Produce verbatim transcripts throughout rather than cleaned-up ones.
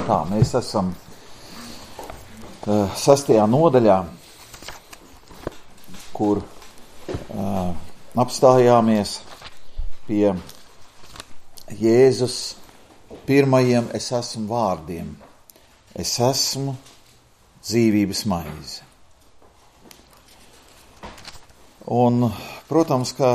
Tā, mēs esam uh, sastajā nodaļā, kur uh, apstājāmies pie Jēzus pirmajiem es esmu vārdiem. Es esmu dzīvības maize. Un, protams, ka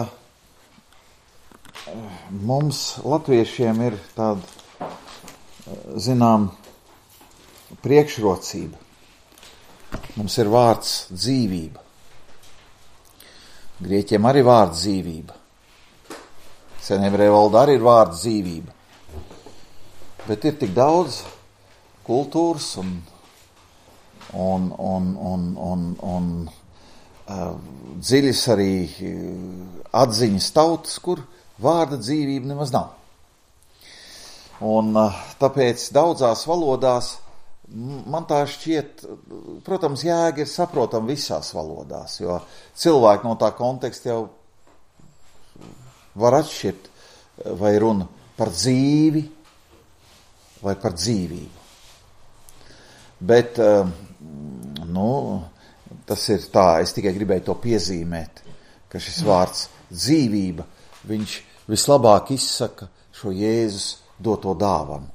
mums, latviešiem, ir tāda, zinām, priekšrocība. Mums ir vārds dzīvība. Grieķiem arī vārds dzīvība. Senebreju valodā arī ir vārds dzīvība. Bet ir tik daudz kultūras un, un, un, un, un, un uh, dziļas arī atziņas tautas, kur vārda dzīvība nemaz nav. Un uh, tāpēc daudzās valodās man tā šķiet, protams, jēga ir saprotama visās valodās, jo cilvēki no tā konteksta jau var atšķirt, vai runa par dzīvi, vai par dzīvību. Bet, nu, tas ir tā, es tikai gribēju to piezīmēt, ka šis vārds dzīvība, viņš vislabāk izsaka šo Jēzus doto dāvanu.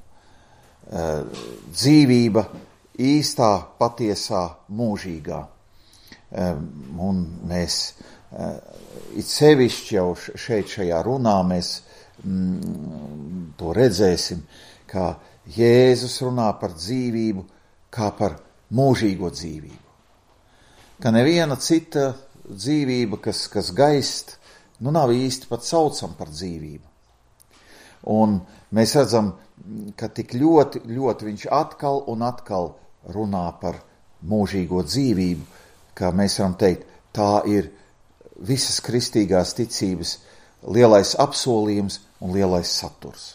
Dzīvība īstā, patiesā, mūžīgā. Un mēs it sevišķi jau šeit šajā runā mēs mm, to redzēsim, kā Jēzus runā par dzīvību kā par mūžīgo dzīvību. Ka neviena cita dzīvība, kas, kas gaist, nu nav īsti pat saucam par dzīvību. Un mēs redzam, ka tik ļoti, ļoti viņš atkal un atkal runā par mūžīgo dzīvību, ka mēs varam teikt, tā ir visas kristīgās ticības lielais apsolījums un lielais saturs.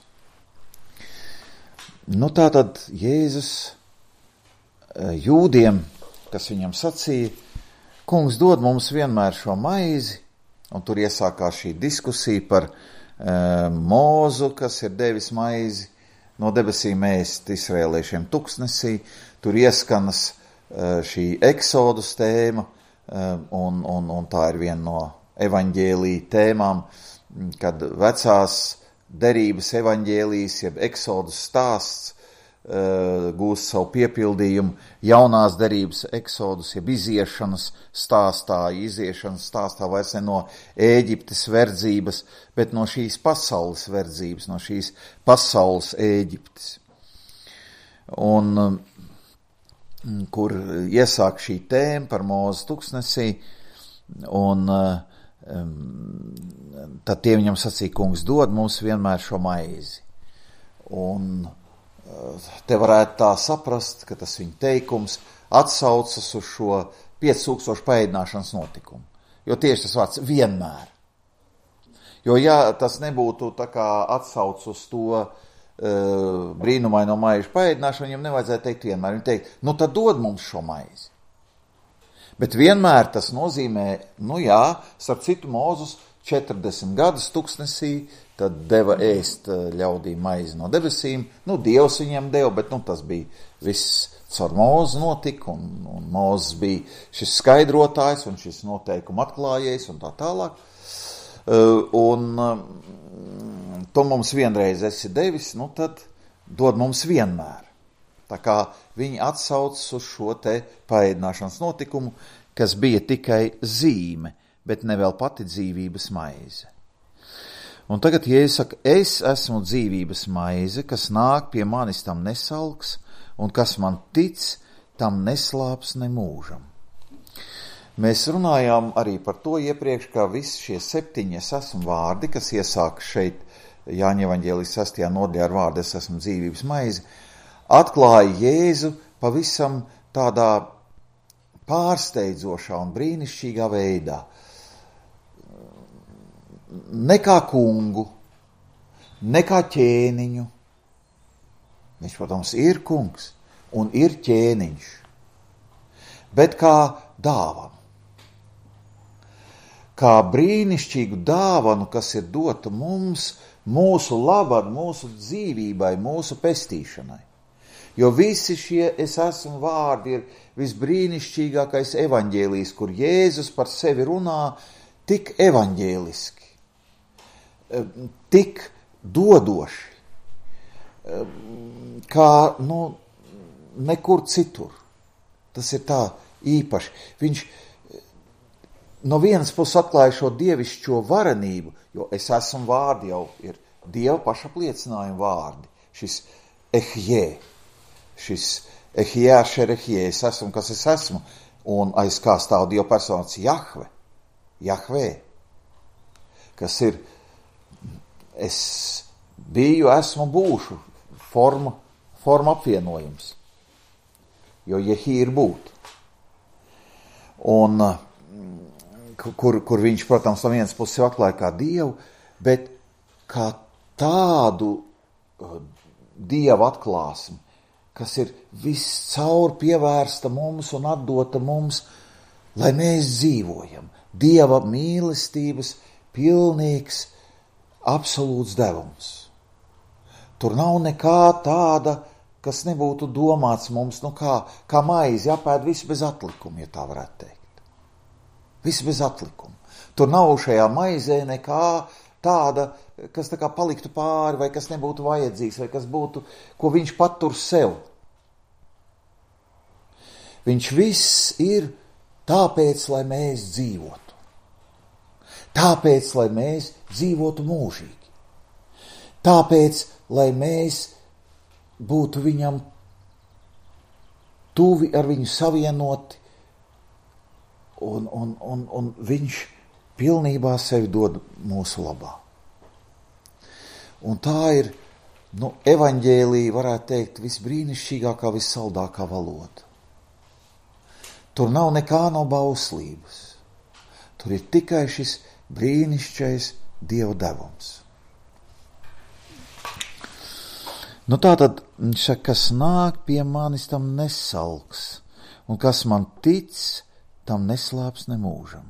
Nu tātad Jēzus jūdiem, kas viņam sacīja, kungs dod mums vienmēr šo maizi, un tur iesākās šī diskusija par e, Mūzu, kas ir devis maizi no debesīm ēst izraēliešiem tuksnesī, tur ieskanas e, šī eksodus tēma, e, un, un, un tā ir viena no evaņģēlija tēmām, kad vecās derības evaņģēlijas, jeb eksodus stāsts, uh, gūst savu piepildījumu, jaunās derības eksodus, jeb iziešanas stāstā, iziešanas stāstā vairs ne no Ēģiptes verdzības, bet no šīs pasaules verdzības, no šīs pasaules Ēģiptes. Un kur iesāk šī tēma par Mūzu tuksnesī, un uh, tad tie viņam sacīja, kungs dod mums vienmēr šo maizi. Un te varētu tā saprast, ka tas viņa teikums atsaucas uz šo pieci tūkstoši paēdināšanas notikumu. Jo tieši tas vārds vienmēr. Jo ja tas nebūtu tā kā atsauc uz to uh, brīnumaino maižu paēdināšanu, viņam nevajadzētu teikt vienmēr. Viņi teikt, nu tad dod mums šo maizi. Bet vienmēr tas nozīmē, nu jā, starp citu Mūzus četrdesmit gadus tuksnesī, tad deva ēst ļaudīm maizi no debesīm. Nu, Dievs viņam deva, bet nu, tas bija viss caur Mūzu notika, un, un Mūzes bija šis skaidrotājs un šis noteikuma atklājējs un tā tālāk. Uh, un um, to mums vienreiz esi devis, nu tad dod mums vienmēr. Tā kā viņi atsaucas uz šo te paēdināšanas notikumu, kas bija tikai zīme, bet ne vēl pati dzīvības maize. Un tagad Jēzus saka, es esmu dzīvības maize, kas nāk pie manis, tam nesalks, un kas man tic, tam neslāps ne mūžam. Mēs runājām arī par to iepriekš, ka visi šie septiņi es esmu vārdi, kas iesāk šeit Jāņa evaņģēlijas sastajā nodaļā ar vārdu es esmu dzīvības maize, atklāja Jēzu pavisam tādā pārsteidzošā un brīnišķīgā veidā. Ne kā kungu, ne kā ķēniņu. Viņš, protams, ir kungs un ir ķēniņš, bet kā dāvanu. Kā brīnišķīgu dāvanu, kas ir dota mums, mūsu labad, mūsu dzīvībai, mūsu pestīšanai. Jo visi šie es esmu vārdi ir visbrīnišķīgākais evaņģēlijs, kur Jēzus par sevi runā tik evaņģēliski, tik dodoši, kā nu, nekur citur. Tas ir tā īpaši. Viņš no vienas puses atklāja šo dievišķo varenību, jo es esmu vārdi jau ir Dieva pašapliecinājuma vārdi. Šis ehjē, šis ehjē ašer ehjē, es esmu, kas es esmu, un aiz kā stāv Dieva personāts Jahve, Jahvē, kas ir es biju, esmu, būšu, forma, forma apvienojums, jo jehī ir būt. Un kur, kur viņš, protams, no vienas puses atklāja kā Dievu, bet kā tādu uh, Dieva atklāsmi, kas ir viscaur pievērsta mums un atdota mums, lai mēs dzīvojam. Dieva mīlestības pilnīgs, absolūts devums. Tur nav nekā tāda, kas nebūtu domāts mums, nu kā, kā maizi, jāpēd visu bez atlikuma, ja tā varētu teikt. Visu bez atlikuma. Tur nav šajā maizē nekā tāda, kas tā kā paliktu pāri, vai kas nebūtu vajadzīgs, vai kas būtu, ko viņš patur sev. Viņš viss ir tāpēc, lai mēs dzīvotu. Tāpēc, lai mēs dzīvotu mūžīgi. Tāpēc, lai mēs būtu viņam tuvi, ar viņu savienoti, un, un, un, un viņš pilnībā sevi dod mūsu labā. Un tā ir, nu, evaņģēlija, varētu teikt, visbrīnišķīgākā, vissaldākā valoda. Tur nav nekā no bauslības. Tur ir tikai šis brīnišķais Dieva devums. Nu tātad, viņš saka, kas nāk pie manis, tam nesalks, un kas man tic, tam neslāps nemūžam.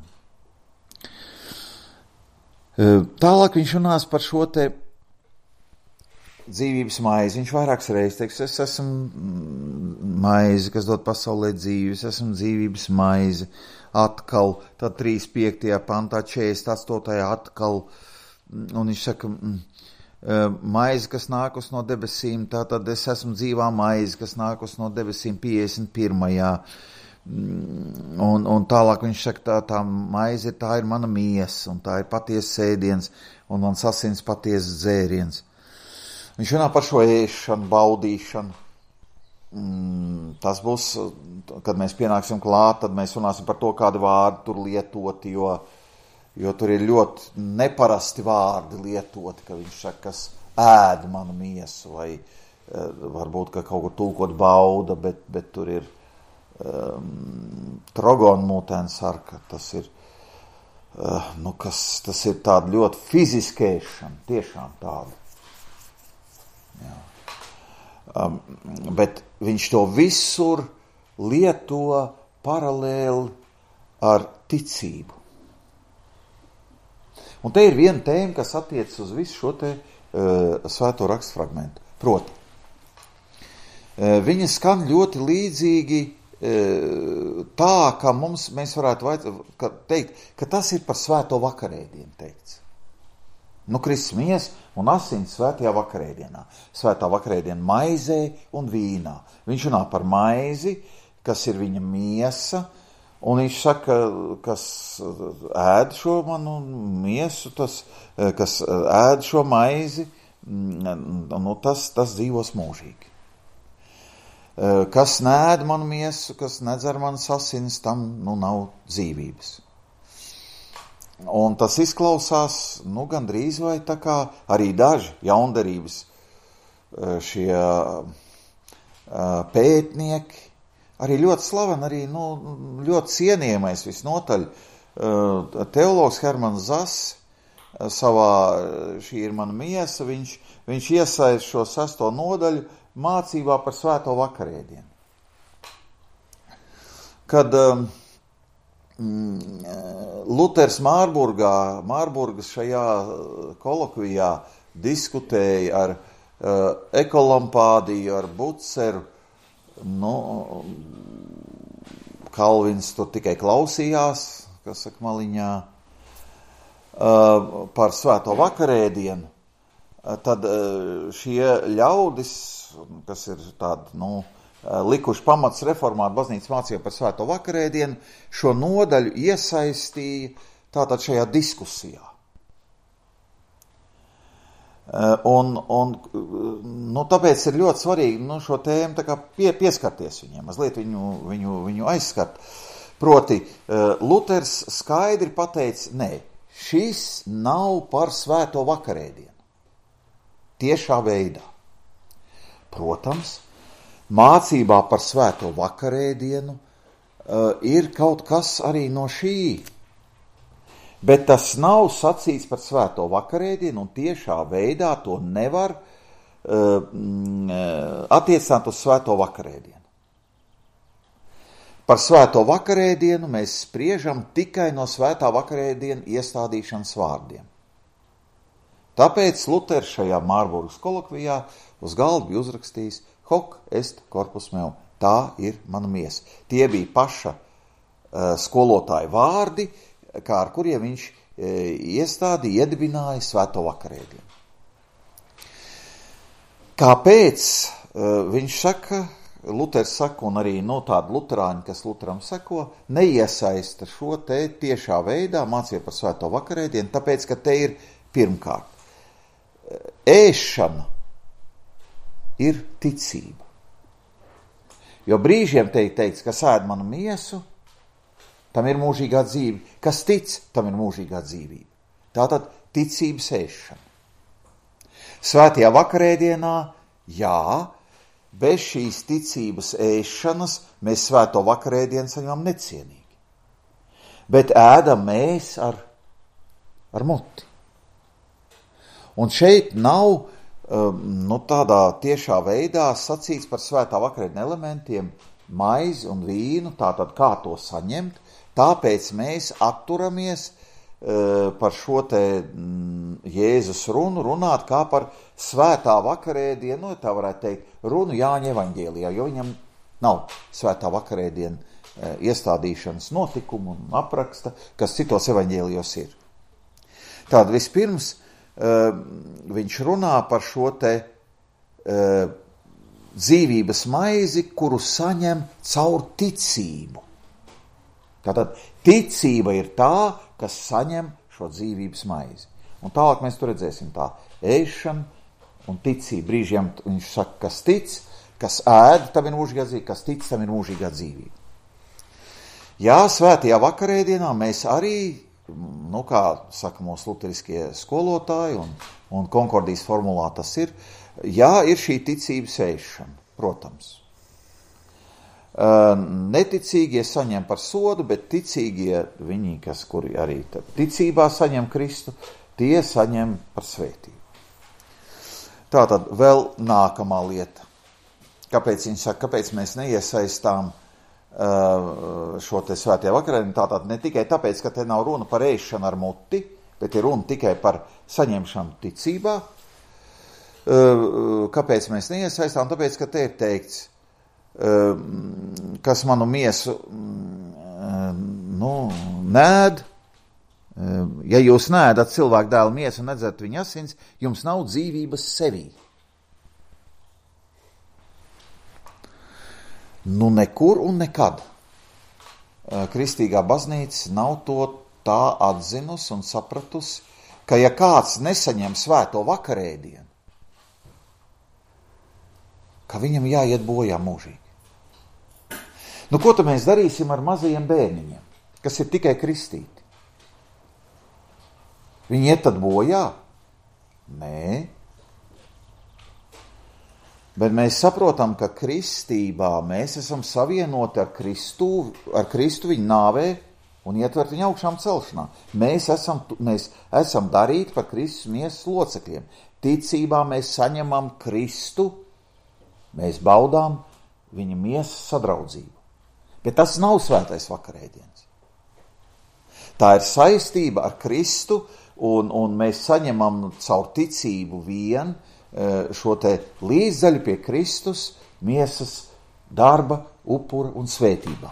Tālāk viņš runās par šo te dzīvības maizi. Viņš vairākas reizes teiks, es esmu maize, kas dod pasaulē dzīves, esmu dzīvības maize. Atkal, tad trīsdesmit piektajā pantā, četrdesmit astotajā atkal, un viņš saka, maize, kas nākus no debesīm, tātad es esmu dzīvā maize, kas nākus no debesīm piecdesmit pirmajā Un, un tālāk viņš saka, tā, tā maize, tā ir mana miesa, un tā ir patiesa sēdiens, un mans asins patiesas dzēriens. Viņš runā par šo ēšanu, baudīšanu. Mm, tas būs, kad mēs pienāksim klāt, tad mēs runāsim par to, kādi vārdi tur lietoti, jo, jo tur ir ļoti neparasti vārdi lietoti, ka viņš saka, kas ēd manu miesu, vai varbūt, ka kaut kur tulkot bauda, bet, bet tur ir um, trogonmūtēns arka, tas ir, uh, nu, kas, tas ir tāda ļoti fiziskēšana, tiešām tāda. Jā. Um, bet viņš to visur lieto paralēli ar ticību. Un te ir viena tēma, kas attiec uz visu šo te uh, svēto rakstu fragmentu. Proti, uh, viņa skan ļoti līdzīgi uh, tā, ka mums, mēs varētu vajad, ka teikt, ka tas ir par svēto vakarēdienu teikts. Nu, Kristus miesa un asins svētajā vakarēdienā. Svētā vakarēdiena maizē un vīnā. Viņš runā par maizi, kas ir viņa miesa, un viņš saka, kas ēd šo manu miesu, tas, kas ēd šo maizi, nu, tas, tas dzīvos mūžīgi. Kas neēd manu miesu, kas nedzer manas asins, tam, nu, nav dzīvības. Un tas izklausās, nu, gandrīz vai tā kā arī daži jaundarības šie pētnieki, arī ļoti slaveni, arī, nu, ļoti cienījamais visnotaļ teologs Hermans Zass savā Šī ir mana miesa, viņš, viņš iesaist šo sesto nodaļu mācībā par svēto vakarēdienu. Kad Luters Mārburgā, Mārburgas šajā kolokvijā diskutēja ar uh, Ekolampādiju, ar Buceru nu, Kalvins tur tikai klausījās, kas saka maliņā, par svēto vakarēdienu, tad šie ļaudis, kas ir tādi, nu, likuši pamats reformāt baznīcas mācību par svēto vakarēdienu, šo nodaļu iesaistīja tātad šajā diskusijā. Un, un nu, tāpēc ir ļoti svarīgi nu, šo tēmu tā kā pie, pieskarties viņiem, mazliet viņu, viņu, viņu aizskart. Proti, Luters skaidri pateica, nē, šis nav par svēto vakarēdienu. Tiešā veidā. Protams, mācībā par svēto vakarēdienu uh, ir kaut kas arī no šī. Bet tas nav sacīts par svēto vakarēdienu, un tiešā veidā to nevar uh, attiecināt uz svēto vakarēdienu. Par svēto vakarēdienu mēs spriežam tikai no svētā vakarēdiena iestādīšanas vārdiem. Tāpēc Luters šajā Mārburgas kolokvijā uz galda bija uzrakstījis hoc est corpus meum, tā ir mana miesa. Tie bija paša uh, skolotāja vārdi, kā ar kuriem viņš e, iestādīja, iedibināja svēto vakarēdienu. Kāpēc e, viņš saka, Luters saka, un arī no tādi luterāņi, kas Luteram seko, neiesaista šo te tiešā veidā mācību par svēto vakarēdienu, tāpēc, ka te ir pirmkārt ēšana ir ticība. Jo brīžiem te ir teikts, kas ēd manu miesu, tam ir mūžīgā dzīve. Kas tic, tam ir mūžīgā dzīvība. Tātad ticības ēšana. Svētajā vakarēdienā, jā, bez šīs ticības ēšanas mēs svēto vakarēdienu saņemam necienīgi. Bet ēdam mēs ar, ar muti. Un šeit nav um, nu, tādā tiešā veidā sacīts par svētā vakarēdienu elementiem maizi un vīnu, tātad kā to saņemt. Tāpēc mēs atturamies uh, par šo te mm, Jēzus runu runāt kā par svētā vakarēdienu, nu, tā varētu teikt, runu Jāņa evaņģēlijā, jo viņam nav svētā vakarēdiena uh, iestādīšanas notikumu un apraksta, kas citos evaņģēlijos ir. Tātad vispirms uh, viņš runā par šo te uh, dzīvības maizi, kuru saņem caur ticību. Tātad ticība ir tā, kas saņem šo dzīvības maizi. Un tālāk mēs tur redzēsim tā ēšana un ticība. Brīžiem viņš saka, kas tic, kas ēd, tam ir mūžīgā dzīvība, kas tic, tam ir mūžīgā dzīvība. Jā, svētajā vakarēdienā mēs arī, nu kā saka mūsu luteriskie skolotāji un, un konkordijas formulā tas ir, jā, ir šī ticības ēšana, protams. Neticīgie saņem par sodu, bet ticīgie, viņi, kas kuri arī ticībā saņem Kristu, tie saņem par svētību. Tātad vēl nākamā lieta. Kāpēc viņi saka, kāpēc mēs neiesaistām uh, šo te svētajā vakarēdienu? Tātad ne tikai tāpēc, ka te nav runa par ēšanu ar muti, bet ir runa tikai par saņemšanu ticībā. Uh, kāpēc mēs neiesaistām? Tāpēc, ka te ir teikts, kas manu miesu nu, nēd, ja jūs nēdat cilvēku dēlu miesu un nedzerat viņa asins, jums nav dzīvības sevī. Nu nekur un nekad kristīgā baznīca nav to tā atzinusi un sapratusi, ka ja kāds nesaņem svēto vakarēdienu, ka viņam jāiet bojā mūžīgi. Nu, ko tad mēs darīsim ar mazajiem bērniņiem, kas ir tikai kristīti? Viņi iet tad bojā? Nē. Bet mēs saprotam, ka kristībā mēs esam savienoti ar Kristu, ar Kristu viņa nāvē un ietvert viņa augšām celšanā. Mēs esam, mēs esam darīti par Kristus miesas locekļiem. Ticībā mēs saņemam Kristu, mēs baudām viņa miesas sadraudzību. Bet tas nav svētais vakarēdiens. Tā ir saistība ar Kristu, un, un mēs saņemam caur ticību vien šo te līdzdaļu pie Kristus miesas darba, upura un svētībā.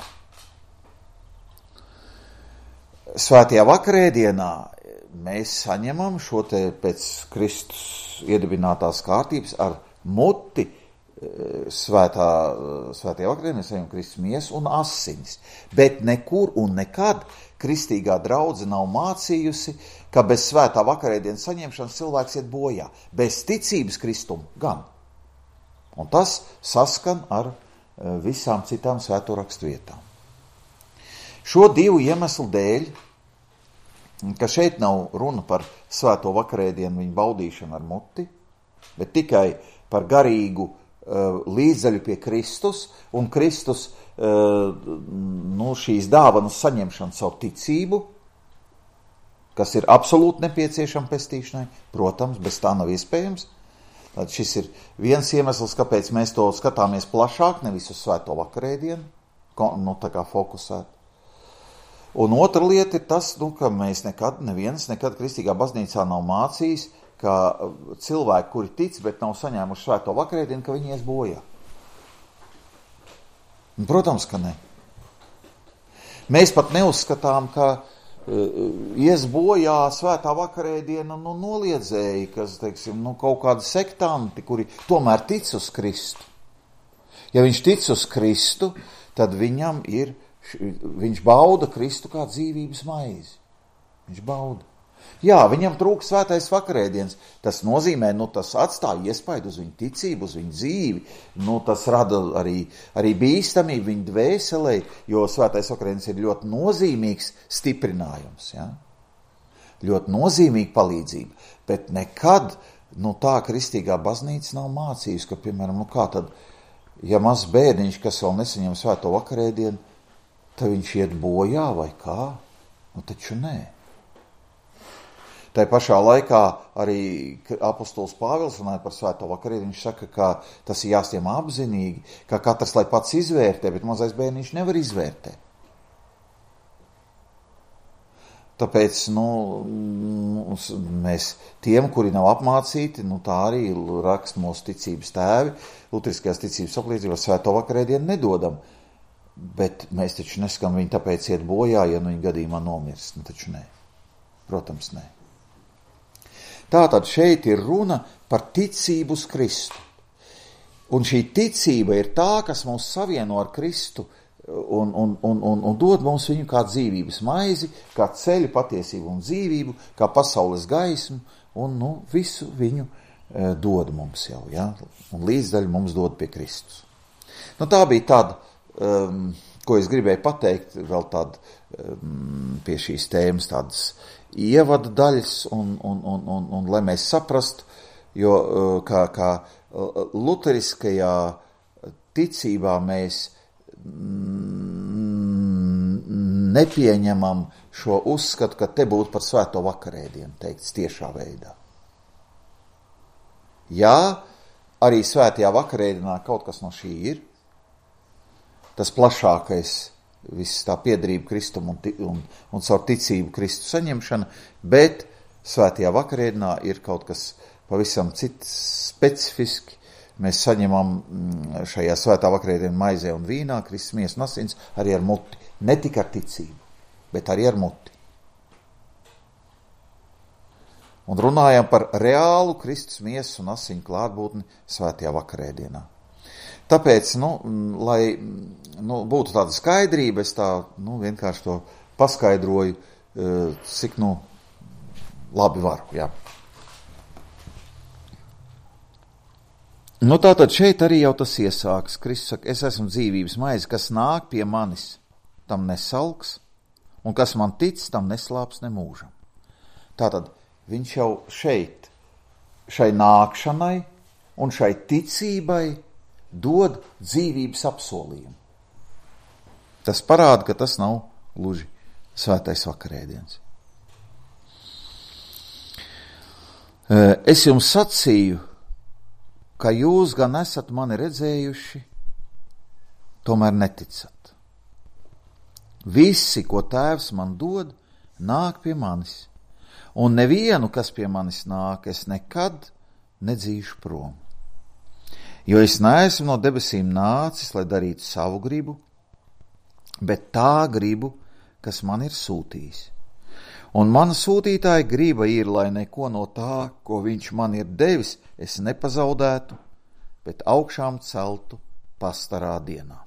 Svētajā vakarēdienā mēs saņemam šo te pēc Kristus iedibinātās kārtības ar muti svētā, svētajā vakarēdienā mēs saņemam Kristus miesu un asinis. Bet nekur un nekad kristīgā draudze nav mācījusi, ka bez svētā vakarēdienas saņemšanas cilvēks iet bojā. Bez ticības Kristumu gan. Un tas saskan ar visām citām svēto rakstu vietām. Šo divu iemeslu dēļ, ka šeit nav runa par svēto vakarēdienu viņu baudīšanu ar muti, bet tikai par garīgu uh, līdzeļu pie Kristus, un Kristus uh, nu, šīs dāvanas saņemšanu savu ticību, kas ir absolūti nepieciešama pestīšanai, protams, bez tā nav iespējams. Tad šis ir viens iemesls, kāpēc mēs to skatāmies plašāk, nevis uz svēto vakarēdienu, nu tā kā fokusēt. Un otra lieta ir tas, nu, ka mēs nekad, neviens nekad kristīgā baznīcā nav mācījis, ka cilvēki, kuri tic, bet nav saņēmuši svēto vakarēdienu, ka viņi ies bojā. Un, protams, ka ne. Mēs pat neuzskatām, ka uh, ies bojā svētā vakarēdiena nu, noliedzēji, kas, teiksim, nu, kaut kādi sektanti, kuri tomēr tic uz Kristu. Ja viņš tic uz Kristu, tad viņam ir viņš bauda Kristu kā dzīvības maizi. Viņš bauda. Jā, viņam trūks svētais vakarēdiens. Tas nozīmē, nu, tas atstāja iespaidu uz viņu ticību, uz viņu dzīvi. Nu, tas rada arī, arī bīstamību viņu dvēselē, jo svētais vakarēdiens ir ļoti nozīmīgs stiprinājums. Ja? Ļoti nozīmīga palīdzība. Bet nekad, nu, tā kristīgā baznīca nav mācījusi, ka, piemēram, nu, kā tad, ja mazs bērniņš, kas vēl nesaņem svēto vakarēdienu, tad viņš iet bojā vai kā? Nu, taču nē. Tā pašā laikā arī apostols Pāvils runāja par svēto vakarēdienu. Viņš saka, ka tas ir jāstiem apzinīgi, ka katrs lai pats izvērtē, bet mazais bērniņš nevar izvērtēt. Tāpēc, nu, mēs tiem, kuri nav apmācīti, nu, tā arī raksta mūsu ticības tēvi, luteriskajās ticības apliecībā svēto vakarēdienu nedodam. Bet mēs taču neskam viņu tāpēc iet bojā, ja nu viņa gadījumā nomirst. Nu, taču nē. Protams, nē. Tātad šeit ir runa par ticību uz Kristu. Un šī ticība ir tā, kas mūs savieno ar Kristu un, un, un, un, un dod mums viņu kā dzīvības maizi, kā ceļu, patiesību un dzīvību, kā pasaules gaismu, un nu, visu viņu e, dod mums jau, ja? Un līdzdaļu mums dod pie Kristus. Nu, tā bija tāda, Um, ko es gribēju pateikt, vēl tādu um, pie šīs tēmas tādas ievada daļas, un, un, un, un, un lai mēs saprastu, jo uh, kā, kā uh, luteriskajā ticībā mēs mm, nepieņemam šo uzskatu, ka te būtu par svēto vakarēdienu, teikts tiešā veidā. Jā, arī svētajā vakarēdienā kaut kas no šī ir, tas plašākais, viss tā piederība Kristum un, un, un caur ticību Kristu saņemšana, bet svētajā vakarēdienā ir kaut kas pavisam cits specifiski. Mēs saņemam šajā svētā vakarēdienā maizē un vīnā Kristus miesu un asins arī ar muti. Ne tikai ar ticību, bet arī ar muti. Un runājam par reālu Kristus miesu un asiņu klātbūtni svētajā vakarēdienā. Tāpēc, nu, lai nu, būtu tāda skaidrība, es tā nu, vienkārši to paskaidroju, cik nu labi varu. Jā. Nu, tātad šeit arī jau tas iesāks. Kristus saka, es esmu dzīvības maize, kas nāk pie manis, tam nesalks, un kas man tic, tam neslāps nemūžam. Tātad viņš jau šeit, šai nākšanai un šai ticībai dod dzīvības apsolījumu. Tas parāda, ka tas nav gluži svētais vakarēdiens. Es jums sacīju, ka jūs gan esat mani redzējuši, tomēr neticat. Visi, ko tēvs man dod, nāk pie manis, un nevienu, kas pie manis nāk, es nekad nedzīšu prom. Jo es neesmu no debesīm nācis, lai darītu savu gribu, bet tā gribu, kas man ir sūtījis. Un mana sūtītāja griba ir, lai neko no tā, ko viņš man ir devis, es nepazaudētu, bet augšām celtu pastarā dienā.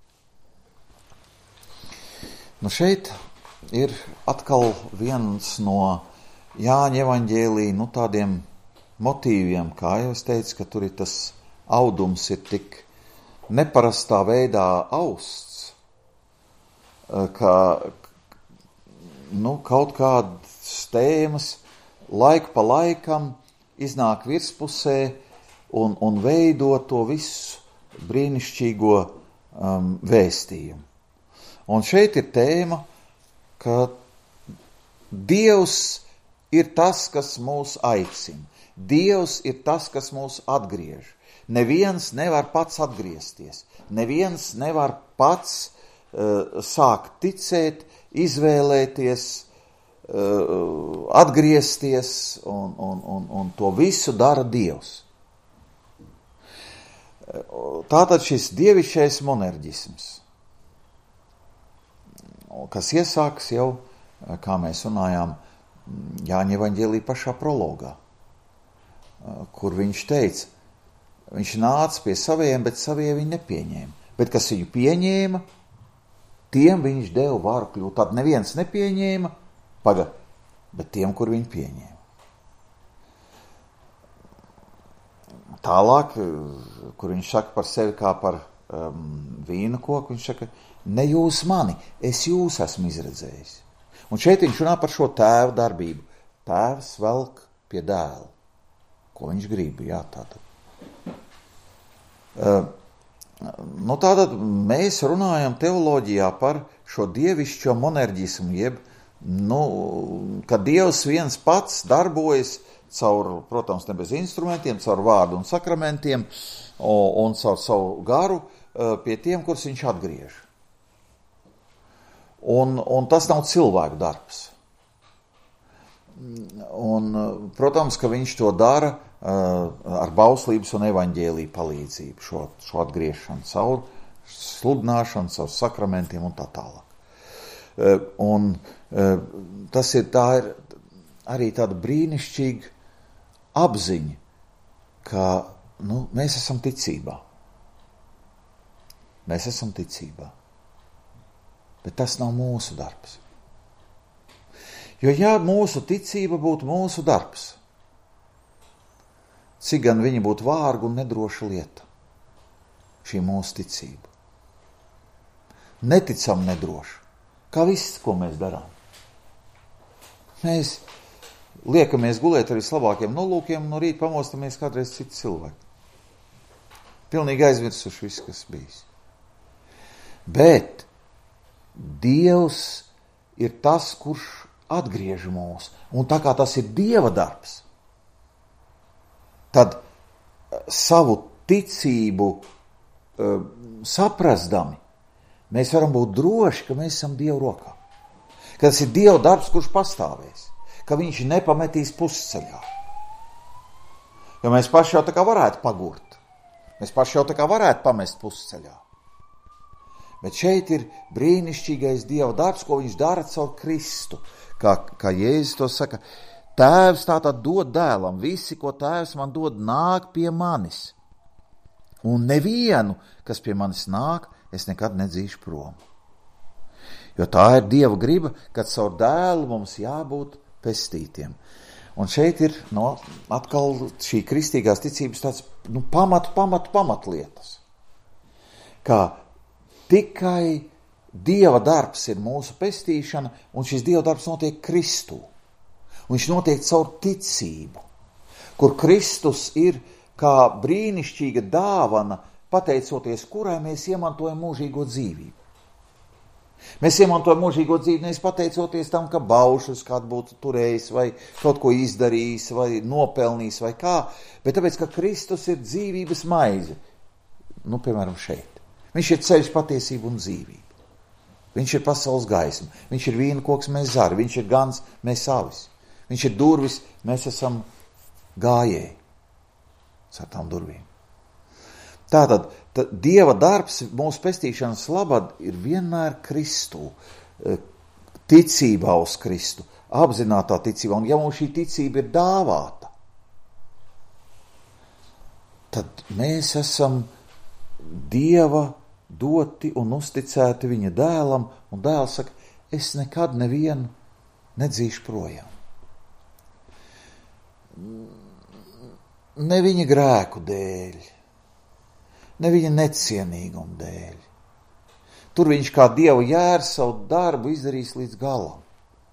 Nu šeit ir atkal viens no Jāņa evaņģēlija, nu tādiem motīviem, kā jau es teicu, ka tur ir tas audums ir tik neparastā veidā austs, ka nu, kaut kādas tēmas laiku pa laikam iznāk virspusē un, un veido to visu brīnišķīgo um, vēstījumu. Un šeit ir tēma, ka Dievs ir tas, kas mūs aicina. Dievs ir tas, kas mūs atgriež. Neviens nevar pats atgriezties. Neviens nevar pats uh, sākt ticēt, izvēlēties, uh, atgriezties, un, un, un, un to visu dara Dievs. Tātad šis dievišķais monerģisms, kas iesāks jau, kā mēs runājām, Jāņa evaņģēlija pašā prologā, kur viņš teica, viņš nāca pie saviem, bet savie viņu nepieņēma. Bet kas viņu pieņēma, tiem viņš deva varu kļūt. Tad neviens nepieņēma, paga, bet tiem, kur viņu pieņēma. Tālāk, kur viņš saka par sevi kā par um, vīna koku, viņš saka, ne jūs mani, es jūs esmu izredzējis. Un šeit viņš runā par šo tēvu darbību. Tēvs velk pie dēla. Ko viņš grib, jā, tātad. Uh, nu tātad mēs runājam teoloģijā par šo dievišķo monerģismu, jeb, nu, ka Dievs viens pats darbojas caur, protams, ne bez instrumentiem, caur vārdu un sakramentiem un caur savu garu pie tiem, kurus viņš atgriež. Un, un tas nav cilvēku darbs. Un, protams, ka viņš to dara uh, ar bauslības un evaņģēlija palīdzību, šo, šo atgriešanu, caur sludināšanu, caur sakramentiem un tā tālāk. Uh, un uh, tas ir, tā ir arī tāda brīnišķīga apziņa, ka nu, mēs esam ticībā. Mēs esam ticībā. Bet tas nav mūsu darbs. Jo ja mūsu ticība būtu mūsu darbs, cik gan viņa būtu vārga un nedroša lieta, šī mūsu ticība. Neticam nedroša, kā viss, ko mēs darām. Mēs liekamies gulēt ar vislabākiem nolūkiem un no rīta pamostamies kādreiz citi cilvēki. Pilnīgi aizmirsuši viss, kas bijis. Bet Dievs ir tas, kurš atgriež mūs, un tā kā tas ir Dieva darbs, tad savu ticību uh, saprasdami, mēs varam būt droši, ka mēs esam Dieva rokā. Ka tas ir Dieva darbs, kurš pastāvēs, ka viņš nepametīs pusceļā. Jo mēs paši jau tā kā varētu pagurt, mēs paši jau tā kā varētu pamest pusceļā. Bet šeit ir brīnišķīgais Dieva darbs, ko viņš dara caur Kristu. Kā, kā Jēzus to saka, tēvs tātad dod dēlam, visi, ko tēvs man dod, nāk pie manis. Un nevienu, kas pie manis nāk, es nekad nedzīšu prom. Jo tā ir Dieva griba, kad caur dēlu mums jābūt pestītiem. Un šeit ir no, atkal šī kristīgās ticības tāds nu, pamatu, pamatu, pamatlietas. Kā tikai Dieva darbs ir mūsu pestīšana, un šis Dieva darbs notiek Kristū. Un viņš notiek caur ticību, kur Kristus ir kā brīnišķīga dāvana, pateicoties kurai mēs iemantojam mūžīgo dzīvību. Mēs iemantojam mūžīgo dzīvi nevis pateicoties tam, ka baušus kāds būtu turējis, vai kaut ko izdarījis, vai nopelnījis, vai kā, bet tāpēc, ka Kristus ir dzīvības maize. Nu, piemēram, šeit. Viņš ir ceļš, patiesība un dzīvība. Viņš ir pasaules gaisma. Viņš ir vīna koks, mēs zari. Viņš ir gans, mēs avis. Viņš ir durvis, mēs esam gājēji. Ar tām durvīm. Tātad tā, Dieva darbs mūsu pestīšanas labad ir vienmēr Kristū, ticībā uz Kristu, apzinātā ticībā. Un ja mums šī ticība ir dāvāta, tad mēs esam Dieva doti un uzticēti viņa dēlam, un dēls saka, es nekad nevienu nedzīšu projām. Ne viņa grēku dēļ, ne viņa necienīguma dēļ. Tur viņš kā Dieva jērs savu darbu izdarīs līdz galam.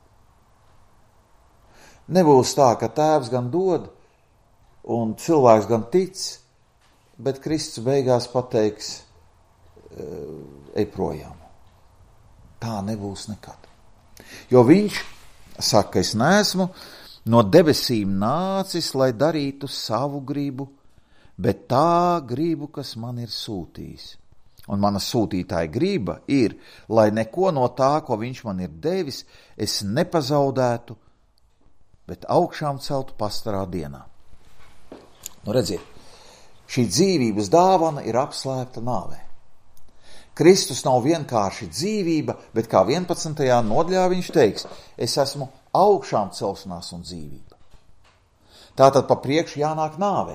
Nebūs tā, ka tēvs gan dod, un cilvēks gan tic, bet Kristus beigās pateiks, ej projām. Tā nebūs nekad. Jo viņš saka, es neesmu no debesīm nācis, lai darītu savu gribu, bet tā gribu, kas man ir sūtījis. Un mana sūtītāja griba ir, lai neko no tā, ko viņš man ir devis, es nepazaudētu, bet augšām celtu pastarā dienā. Nu redziet, šī dzīvības dāvana ir apslēpta nāvē. Kristus nav vienkārši dzīvība, bet kā vienpadsmitajā nodaļā viņš teiks, es esmu augšām celšanās un dzīvība. Tātad pa priekšu jānāk nāvei,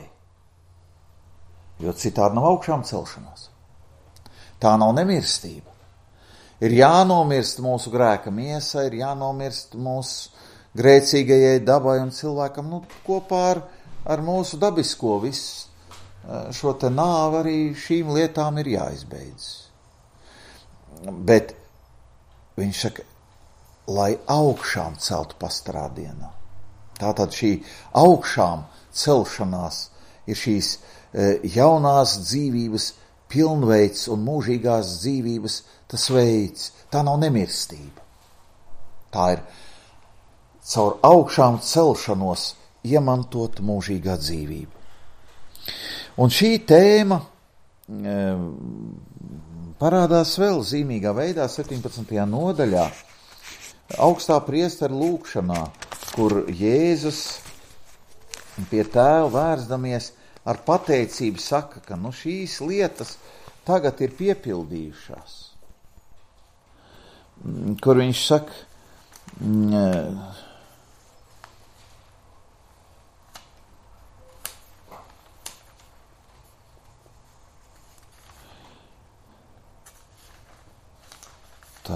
jo citādi nav augšām celšanās. Tā nav nemirstība. Ir jānomirst mūsu grēka miesai, ir jānomirst mūsu grēcīgajai dabai un cilvēkam, nu, kopā ar, ar mūsu dabisko visu šo te nāvi arī šīm lietām ir jāizbeidz. Bet viņš saka, lai augšām celtu pastarā dienā. Tātad šī augšām celšanās ir šīs jaunās dzīvības pilnveids un mūžīgās dzīvības tas veids. Tā nav nemirstība. Tā ir caur augšām celšanos iemantot mūžīgā dzīvība. Un šī tēma e, parādās vēl zīmīgā veidā septiņpadsmitajā nodaļā, augstā priestera lūgšanā, kur Jēzus pie tēva vērsdamies ar pateicību saka, ka nu, šīs lietas tagad ir piepildījušās. Kur viņš saka, tā.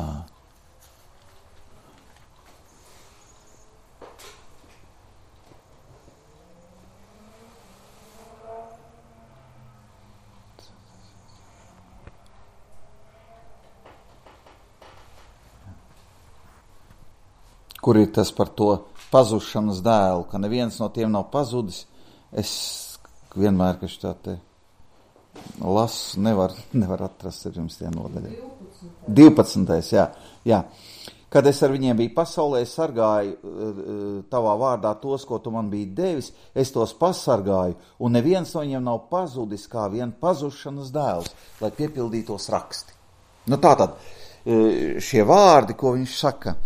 Kur ir tas par to pazušanas dēlu, ka neviens no tiem nav pazudis. Es vienmēr, ka šitā te lasu, nevar, nevar atrast pirms tie nodaļai. divpadsmitais, jā, jā. Kad es ar viņiem biju pasaulē, sargāju tavā vārdā tos, ko tu man biji devis, es tos pasargāju, un neviens no viņiem nav pazudis kā vien pazušanas dēls, lai piepildītos raksti. Nu tātad, šie vārdi, ko viņš saka,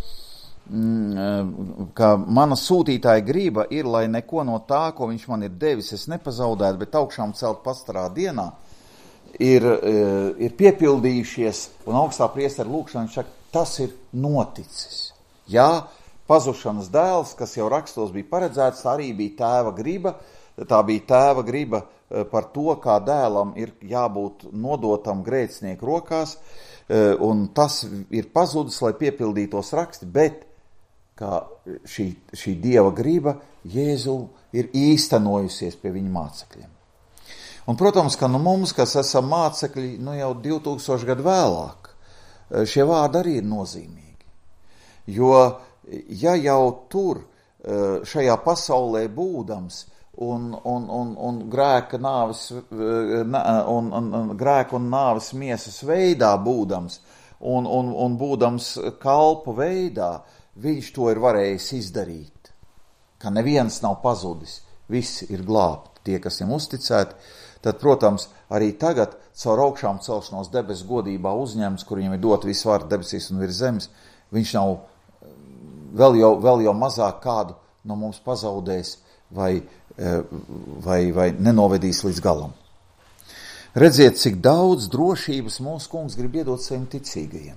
ka mana sūtītāja griba ir, lai neko no tā, ko viņš man ir devis, es nepazaudētu, bet augšām celt pastarā dienā, ir, ir piepildījušies, un augstā priestera lūgšana, viņš saka, tas ir noticis. Jā, pazušanas dēls, kas jau rakstos bija paredzēts, tā arī bija tēva griba, tā bija tēva griba par to, kā dēlam ir jābūt nodotam grēcinieku rokās, un tas ir pazudis, lai piepildītos raksti, bet kā šī, šī Dieva griba Jēzu ir īstenojusies pie viņa mācekļiem. Un, protams, ka nu mums, kas esam mācekļi, nu jau divi tūkstoši gadu vēlāk, šie vārdi arī ir nozīmīgi. Jo, ja jau tur, šajā pasaulē būdams, un, un, un, un grēka nāves, un, un, un grēka un nāves miesas veidā būdams, un, un, un būdams kalpu veidā, viņš to ir varējis izdarīt, ka neviens nav pazudis, visi ir glābti, tie, kas viņam uzticēti, tad, protams, arī tagad caur augšām celšanos debesu godībā uzņemts, kur viņam ir dot visu vārdu debesīs un virs zemes, viņš nav vēl jau, vēl jau mazāk kādu no mums pazaudējis vai, vai, vai nenovedīs līdz galam. Redziet, cik daudz drošības mūsu kungs grib iedot saviem ticīgajiem.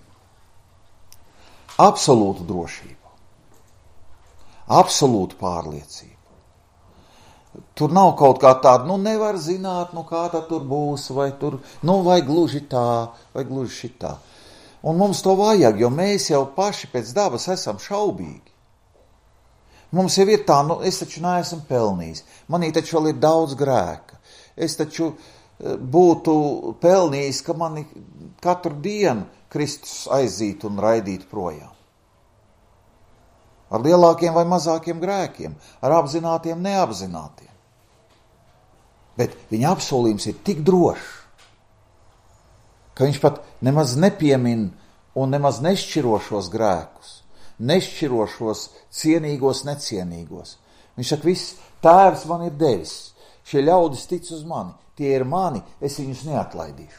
Absolūtu drošību. Absolūtu pārliecību. Tur nav kaut kā tāda, nu nevar zināt, nu kā tā tur būs, vai tur, nu vai gluži tā, vai gluži šitā. Un mums to vajag, jo mēs jau paši pēc dabas esam šaubīgi. Mums jau ir tā, nu es taču neesmu pelnījis, manī taču vēl ir daudz grēka. Es taču būtu pelnījis, ka mani katru dienu Kristus aizdītu un raidītu projām. Ar lielākiem vai mazākiem grēkiem, ar apzinātiem, neapzinātiem. Bet viņa apsolījums ir tik drošs, ka viņš pat nemaz nepiemin un nemaz nešķiro šos grēkus, nešķiro šos cienīgos, necienīgos. Viņš saka, viss tēvs man ir devis, šie ļaudis tic uz mani, tie ir mani, es viņus neatlaidīšu.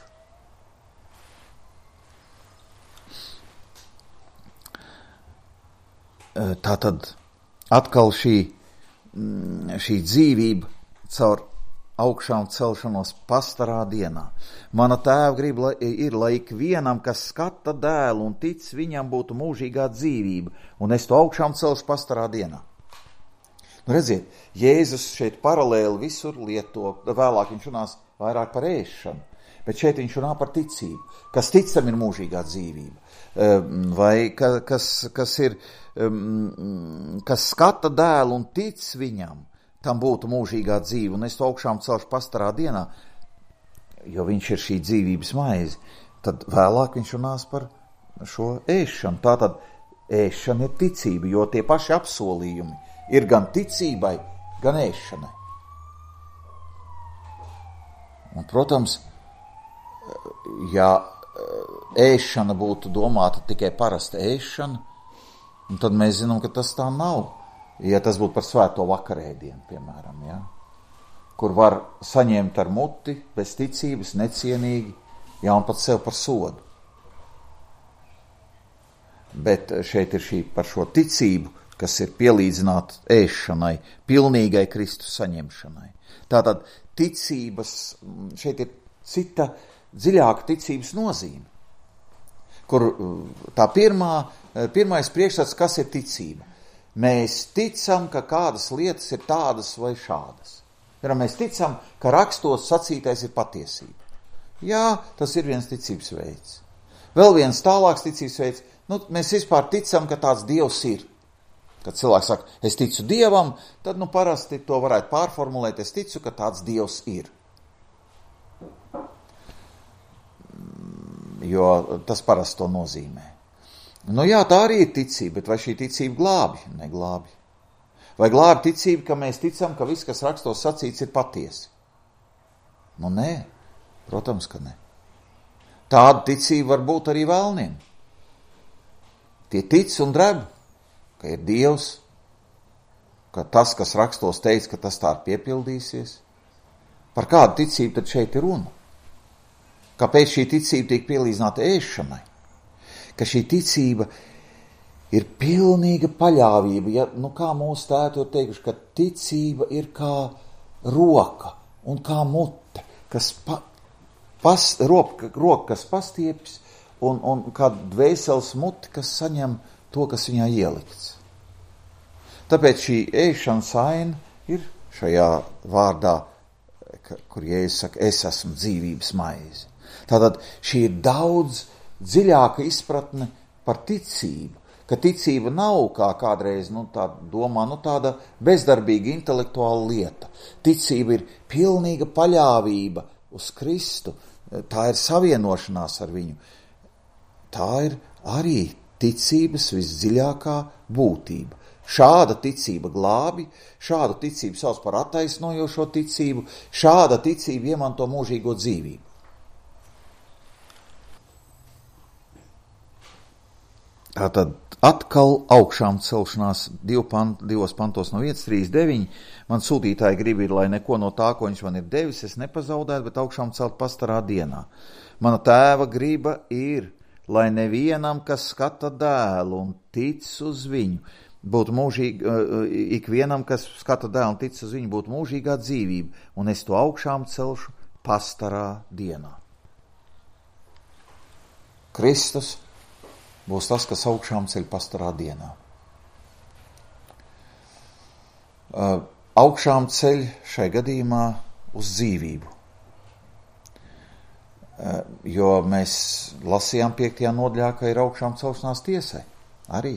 Tātad atkal šī, šī dzīvība caur augšām celšanos pastarā dienā. Mana tēva grib ir, lai ikvienam, kas skata dēlu un tic viņam, būtu mūžīgā dzīvība, un es to augšām celšu pastarā dienā. Nu redziet, Jēzus šeit paralēli visur lieto, vēlāk viņš runās vairāk par ēšanu, bet šeit viņš runā par ticību, kas ticam ir mūžīgā dzīvība, vai kas, kas ir, kas skata dēlu un tic viņam, tam būtu mūžīgā dzīve, un es to augšām celšu pastarā dienā, jo viņš ir šī dzīvības maize. Tad vēlāk viņš runās par šo ēšanu. Tātad ēšana ir ticība, jo tie paši apsolījumi ir gan ticībai, gan ēšanai. Un, protams, ja ēšana būtu domāta tikai parasta ēšana, tad mēs zinām, ka tas tā nav. Ja tas būtu par svēto vakarēdienu, piemēram, ja, kur var saņemt ar muti, bez ticības, necienīgi, ja, un pat sev par sodu. Bet šeit ir šī par šo ticību, kas ir pielīdzināta ēšanai, pilnīgai Kristus saņemšanai. Tātad ticības, šeit ir cita dziļāka ticības nozīme, kur tā pirmā, pirmais priekšstats, kas ir ticība. Mēs ticam, ka kādas lietas ir tādas vai šādas. Ja mēs ticam, ka rakstos sacītais ir patiesība. Jā, tas ir viens ticības veids. Vēl viens tālāks ticības veids, nu, mēs vispār ticam, ka tāds Dievs ir. Kad cilvēks saka, es ticu Dievam, tad nu parasti to varētu pārformulēt, es ticu, ka tāds Dievs ir. Jo tas parasti to nozīmē. Nu jā, tā arī ir ticība, bet vai šī ticība glābi? Neglābi. Vai glābi ticība, ka mēs ticam, ka viss, kas rakstos sacīts, ir patiesi? Nu nē, protams, ka ne. Tāda ticība var būt arī vēlniem. Tie tic un dreb, ka ir Dievs, ka tas, kas rakstos teica, ka tas tā ir piepildīsies. Par kādu ticību tad šeit ir runa? Kāpēc šī ticība tiek pielīdzināta ēšanai? Ka šī ticība ir pilnīga paļāvība. Ja, nu kā mūsu tēti to teikuši, ka ticība ir kā roka un kā mute, kas pa, pas, roka, roka, kas pastiepjas, un, un kā dvēseles mute, kas saņem to, kas viņā ielikts. Tāpēc šī ēšanas aina ir šajā vārdā, kur Jēzus saka, es esmu dzīvības maize. Tātad šī ir daudz dziļāka izpratne par ticību, ka ticība nav kā kādreiz, nu, tā domā, nu, tāda bezdarbīga intelektuāla lieta. Ticība ir pilnīga paļāvība uz Kristu, tā ir savienošanās ar viņu. Tā ir arī ticības visdziļākā būtība. Šāda ticība glābi, šāda ticība sauc par attaisnojošo ticību, šāda ticība iemanto mūžīgo dzīvību. Tātad atkal augšām celšanās div pant, divos pantos no vietas, trīs deviņi. Man sūtītāji grib ir, lai neko no tā, ko viņš man ir devis, es nepazaudētu, bet augšām celt pastarā dienā. Mana tēva griba ir, lai nevienam, kas skata dēlu un tic uz viņu, būtu mūžīga, ikvienam, kas skata dēlu un tic uz viņu, būtu mūžīgā dzīvība, un es to augšām celšu pastarā dienā. Kristus būs tas, kas augšām ceļ pastarā dienā. Uh, augšām ceļ šai gadījumā uz dzīvību. Uh, jo mēs lasījām piektajā nodaļā, ka ir augšām celšanās tiesai. Arī.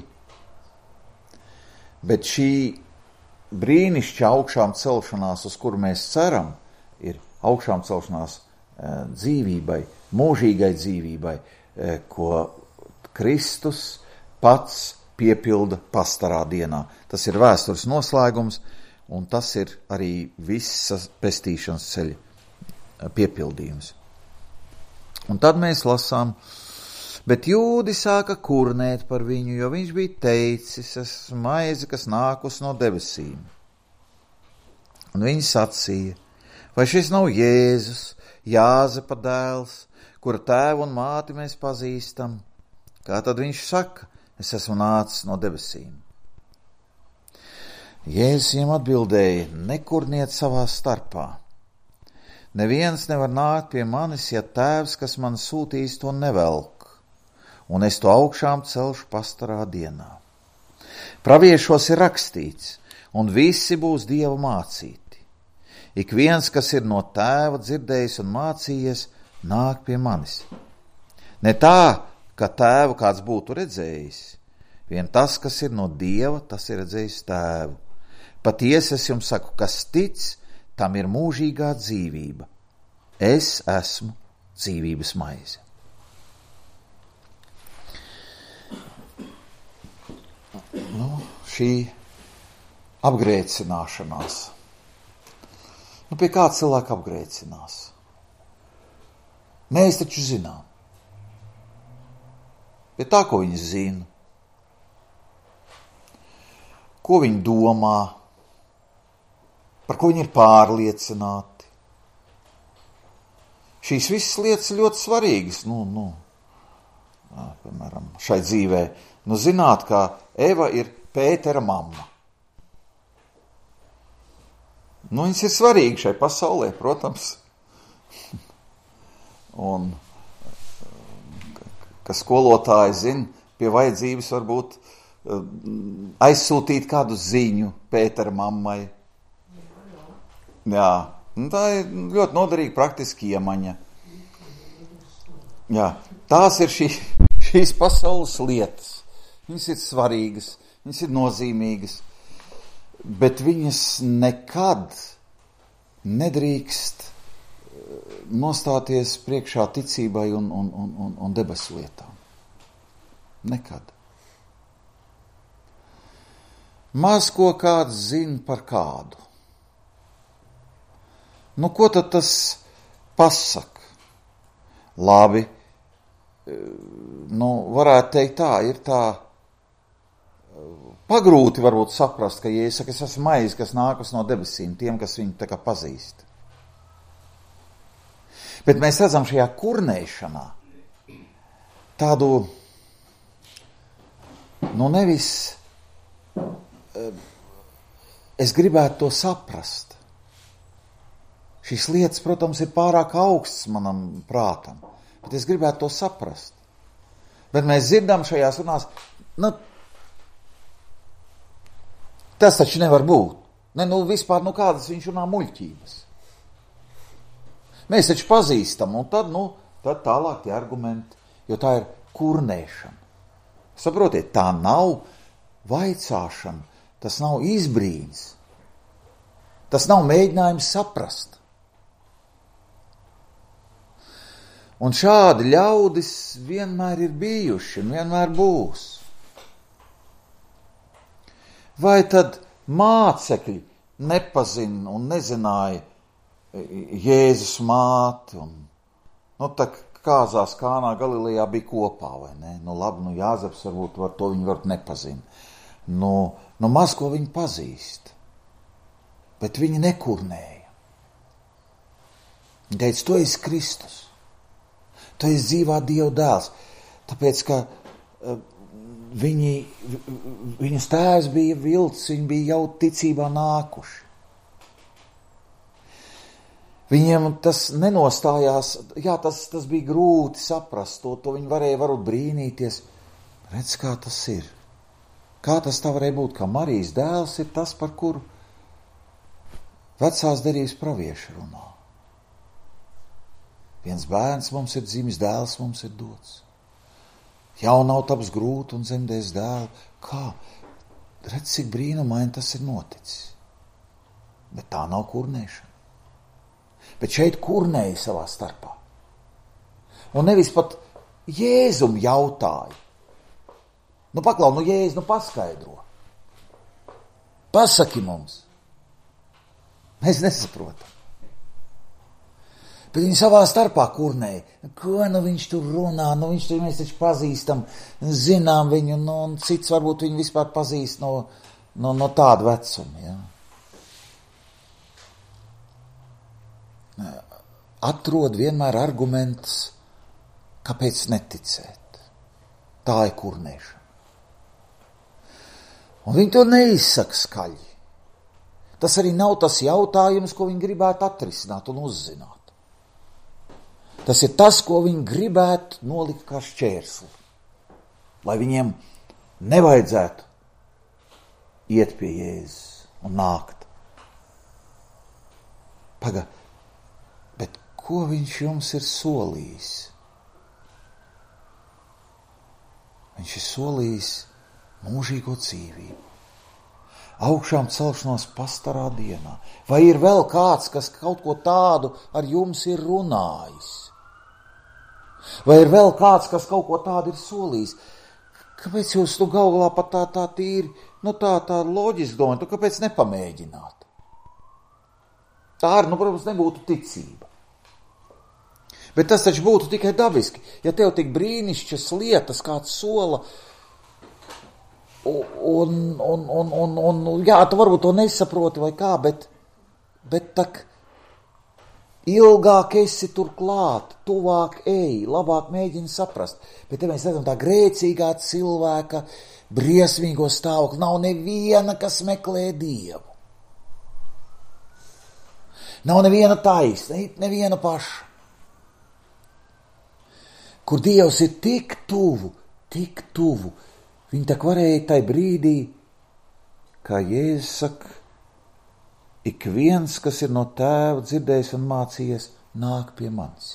Bet šī brīnišķa augšām celšanās, uz kuru mēs ceram, ir augšām celšanās uh, dzīvībai, mūžīgai dzīvībai, uh, ko Kristus pats piepilda pastarā dienā. Tas ir vēstures noslēgums, un tas ir arī visas pestīšanas ceļa piepildījums. Un tad mēs lasām, bet jūdi sāka kurnēt par viņu, jo viņš bija teicis, esmu maize, kas nākus no debesīm. Un viņi sacīja, vai šis nav Jēzus, Jāzepa dēls, kura tēvu un māti mēs pazīstam? Kā tad viņš saka, es esmu nācis no debesīm? Jēzus viņiem atbildēja, nekurniet savā starpā. Neviens nevar nākt pie manis, ja tēvs, kas man sūtīs, to nevelk, un es to augšām celšu pastarā dienā. Praviešos ir rakstīts, un visi būs Dieva mācīti. Ik viens, kas ir no tēva dzirdējis un mācījies, nāk pie manis. Ne tā, ka tēvu kāds būtu redzējis. Vien tas, kas ir no Dieva, tas ir redzējis tēvu. Patiesi es jums saku, kas tic, tam ir mūžīgā dzīvība. Es esmu dzīvības maize. Nu, šī apgrēcināšanās. Nu, pie kā cilvēka apgrēcinās? Mēs taču zinām. Pie tā, ko viņi zina, ko viņi domā, par ko viņi ir pārliecināti. Šīs visas lietas ir ļoti svarīgas, nu, nu, piemēram, šai dzīvē. Nu, zināt, ka Eva ir Pētera mamma. Nu, viņas ir svarīgi šai pasaulē, protams. Un ka skolotāji zina, pie vajadzības varbūt uh, aizsūtīt kādu ziņu Pētera mammai. Jā, nu, tā ir ļoti noderīga praktiski iemaņa. Jā, tās ir šī, šīs pasaules lietas. Viņas ir svarīgas, viņas ir nozīmīgas, bet viņas nekad nedrīkst nostāties priekšā ticībai un, un, un, un debesu lietām. Nekad. Maz ko kāds zina par kādu. Nu, ko tad tas pasaka? Labi, nu, varētu teikt tā, ir tā pagrūti varbūt saprast, ka, ja es saku, es esmu maize, kas nākus no debesīm, tiem, kas viņu tā kā pazīst. Bet mēs redzam šajā kurnēšanā tādu, nu nevis, es gribētu to saprast. Šīs lietas, protams, ir pārāk augsts manam prātam, bet es gribētu to saprast. Bet mēs dzirdam šajās runās, nu, tas taču nevar būt. Ne, nu, vispār, nu, kādas viņš runā muļķības. Mēs taču pazīstam, un tad, nu, tad tālāk tie argumenti, jo tā ir kurnēšana. Saprotiet, tā nav vaicāšana, tas nav izbrīns, tas nav mēģinājums saprast. Un šādi ļaudis vienmēr ir bijuši un vienmēr būs. Vai tad mācekļi nepazina un nezināja Jēzus māti un, nu, tā kāzās Kānā Galilejā bija kopā, vai ne? Nu, labi, nu, Jāzeps varbūt var to viņi varbūt nepazina. Nu, nu, maz ko viņi pazīst, bet viņi nekurnēja. Viņi teica, tu esi Kristus, tu esi dzīvā Dieva dēls, tāpēc, ka uh, viņi, viņas tēvs bija vilcis, viņi bija jau ticībā nākuši. Viņiem tas nenostājās, jā, tas, tas bija grūti saprast, to, to viņi varēja varbūt brīnīties. Redz, kā tas ir. Kā tas tā varēja būt, ka Marijas dēls ir tas, par kuru vecās derības pravieši runā. Viens bērns mums ir dzimis, dēls mums ir dots. Jaunau taps grūti un dzemdēs dēlu. Kā? Redz, cik brīnumaini tas ir noticis. Bet tā nav kurnēšana. Bet šeit kurnēja savā starpā. Un nevis pat Jēzum jautāja. Nu paklau, nu Jēzus, nu paskaidro. Pasaki mums. Mēs nesaprotam. Bet viņi savā starpā kurnēja. Ko nu viņš tur runā? Nu viņš tur mēs taču pazīstam, zinām viņu, nu un cits varbūt viņu vispār pazīst no, no, no tāda vecuma, jā. Atrod vienmēr argumentus, kāpēc neticēt. Tā ir kurnēšana. Un viņi to neizsaka skaļi. Tas arī nav tas jautājums, ko viņi gribētu atrisināt un uzzināt. Tas ir tas, ko viņi gribētu nolikt kā šķērsli. Lai viņiem nevajadzētu iet pie Jēzus un nākt. Paga, bet ko viņš jums ir solījis? Viņš ir solījis mūžīgo dzīvību, augšām celšanos pastarā dienā. Vai ir vēl kāds, kas kaut ko tādu ar jums ir runājis? Vai ir vēl kāds, kas kaut ko tādu ir solījis? Kāpēc jūs nu galvā pat tā, tā tīri, nu tā, tā loģiski domājat, nu kāpēc nepamēģināt? Tā arī, nu, protams, nebūtu ticība. Bet tas taču būtu tikai dabiski. Ja tev tik brīnišķas lietas kāds sola, un, un, un, un, un, jā, tu varbūt to nesaproti vai kā, bet, bet tak ilgāk esi tur klāt, tuvāk ej, labāk mēģini saprast. Bet te mēs redzam tā grēcīgā cilvēka briesmīgo stāvokli. Nav neviena, kas meklē Dievu. Nav neviena taisna, neviena paša. Kur Dievs ir tik tuvu, tik tuvu. Viņi tak varēja tai brīdī, kā Jēzus saka, ik viens, kas ir no tēva dzirdējis un mācījies, nāk pie manis.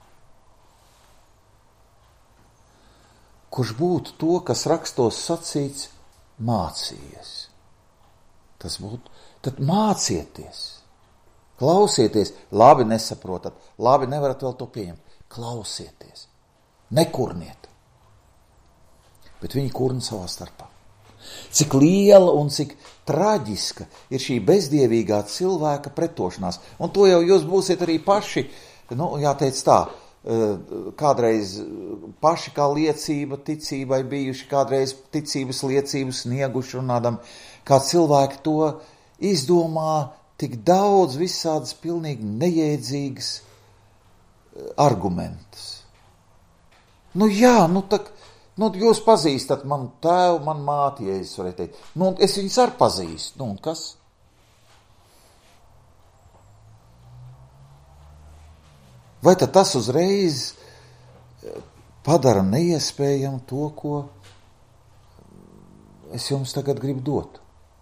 Kurš būtu to, kas rakstos sacīts, mācījies. Tas būtu, tad mācieties. Klausieties, labi nesaprotat, labi nevarat vēl to pieņemt. Klausieties, nekurniet. Bet viņi kurna savā starpā. Cik liela un cik traģiska ir šī bezdievīgā cilvēka pretošanās. Un to jau jūs būsiet arī paši, nu, jāteic tā, kādreiz paši kā liecība ticībai bijuši, kādreiz ticības liecību snieguši runādam, kā cilvēki to izdomā tik daudz visādas pilnīgi nejēdzīgas argumentus. Nu jā, nu tak, nu jūs pazīstat manu tēvu, manu māti, ja es varētu teikt. Nu, es viņus arī pazīstu, nu un kas? Vai tad tas uzreiz padara neiespējamu to, ko es jums tagad gribu dot?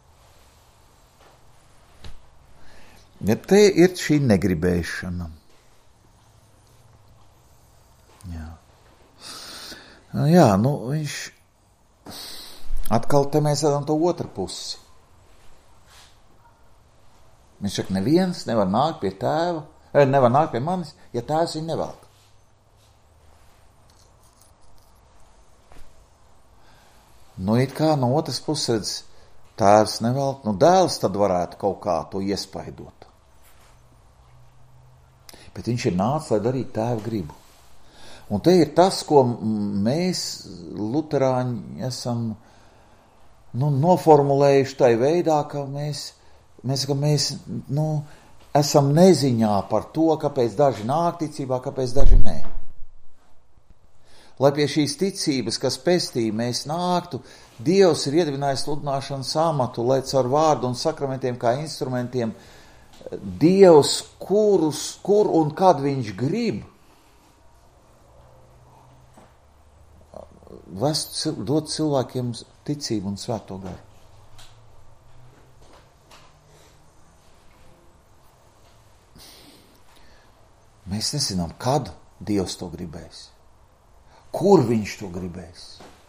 Ja te ir šī negribēšana. Jā. Jā, nu viņš atkal te mēs redzam to otru pusi. Viņš saka, neviens nevar nākt pie tēva, nevar nākt pie manis, ja tēvs viņu nevelk. Nu, it kā no otras puses redz, tēvs nevelk, nu dēls tad varētu kaut kā to iespaidot. Bet viņš ir nācis, lai darītu tēva gribu. Un te ir tas, ko mēs, luterāņi, esam nu, noformulējuši tai veidā, ka mēs, mēs, ka mēs nu, esam neziņā par to, kāpēc daži nāk ticībā, kāpēc daži nē. Lai pie šīs ticības, kas pestī, mēs nāktu, Dievs ir iedibinājis sludināšanas amatu, lai caur vārdu un sakramentiem kā instrumentiem Dievs, kurus, kur un kad viņš grib, vest, dot cilvēkiem ticību un svēto garu. Mēs nezinām, kad Dievs to gribēs, kur viņš to gribēs.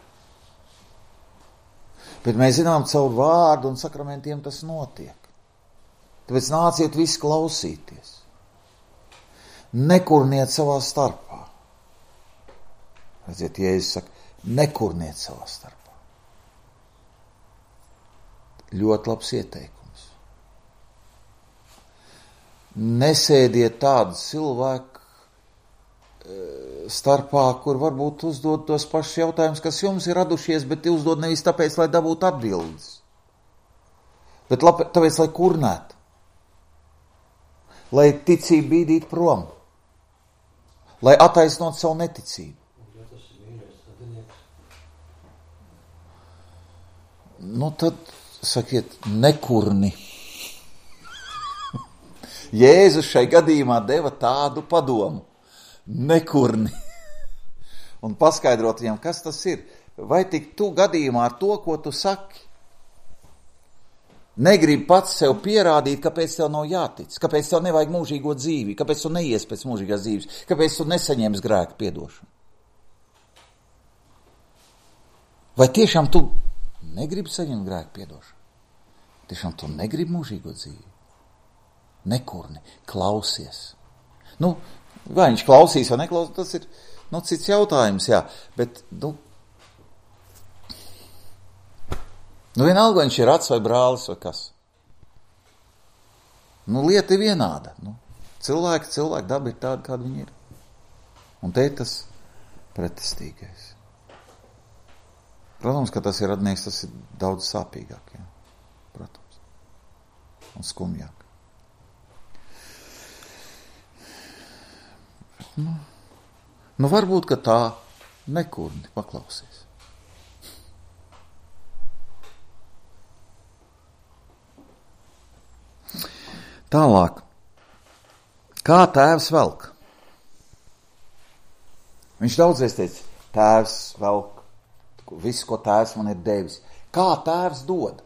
Bet mēs zinām, caur vārdu un sakramentiem tas notiek. Tāpēc nāciet visi klausīties. Nekurniet savā starpā. Redziet, Jēzus saka, nekurniet savā starpā. Ļoti labs ieteikums. Nesēdiet tādu cilvēku starpā, kur varbūt uzdod tos pašus jautājumus, kas jums ir radušies, bet uzdod nevis tāpēc, lai dabūtu atbildes, bet labi, tāpēc, lai kurnētu, lai ticību bīdītu prom, lai attaisnot savu neticību. Nu tad, sakiet, nekurni. Jēzus šai gadījumā deva tādu padomu. Nekurni. Un paskaidrot viņam, kas tas ir. Vai tik tu gadījumā ar to, ko tu saki, negribi pats sev pierādīt, kāpēc tev nav jātic, kāpēc tev nevajag mūžīgo dzīvi, kāpēc tu neies pēc mūžīgās dzīves, kāpēc tu nesaņems grēku piedošanu. Vai tiešām tu negribi saņemt grēku piedošanu? Tiešām tu negribi mūžīgo dzīvi? Nekurni, klausies. Nu, vai viņš klausīs vai neklausīs, tas ir, nu, cits jautājums, jā, bet, nu, nu, vienalga, viņš ir acs vai brālis vai kas. Nu, lieta ir vienāda, nu, cilvēki, cilvēki daba ir tāda, kāda viņi ir. Un te ir tas pretestīgais. Protams, ka tas ir radnieks, tas ir daudz sāpīgāk, jā, protams, un skumjāk. Nu, nu varbūt, ka tā nekurni paklausies. Tālāk. Kā tēvs velk? Viņš daudzreiz teica, tēvs velk, viss, ko tēvs man ir devis. Kā tēvs dod?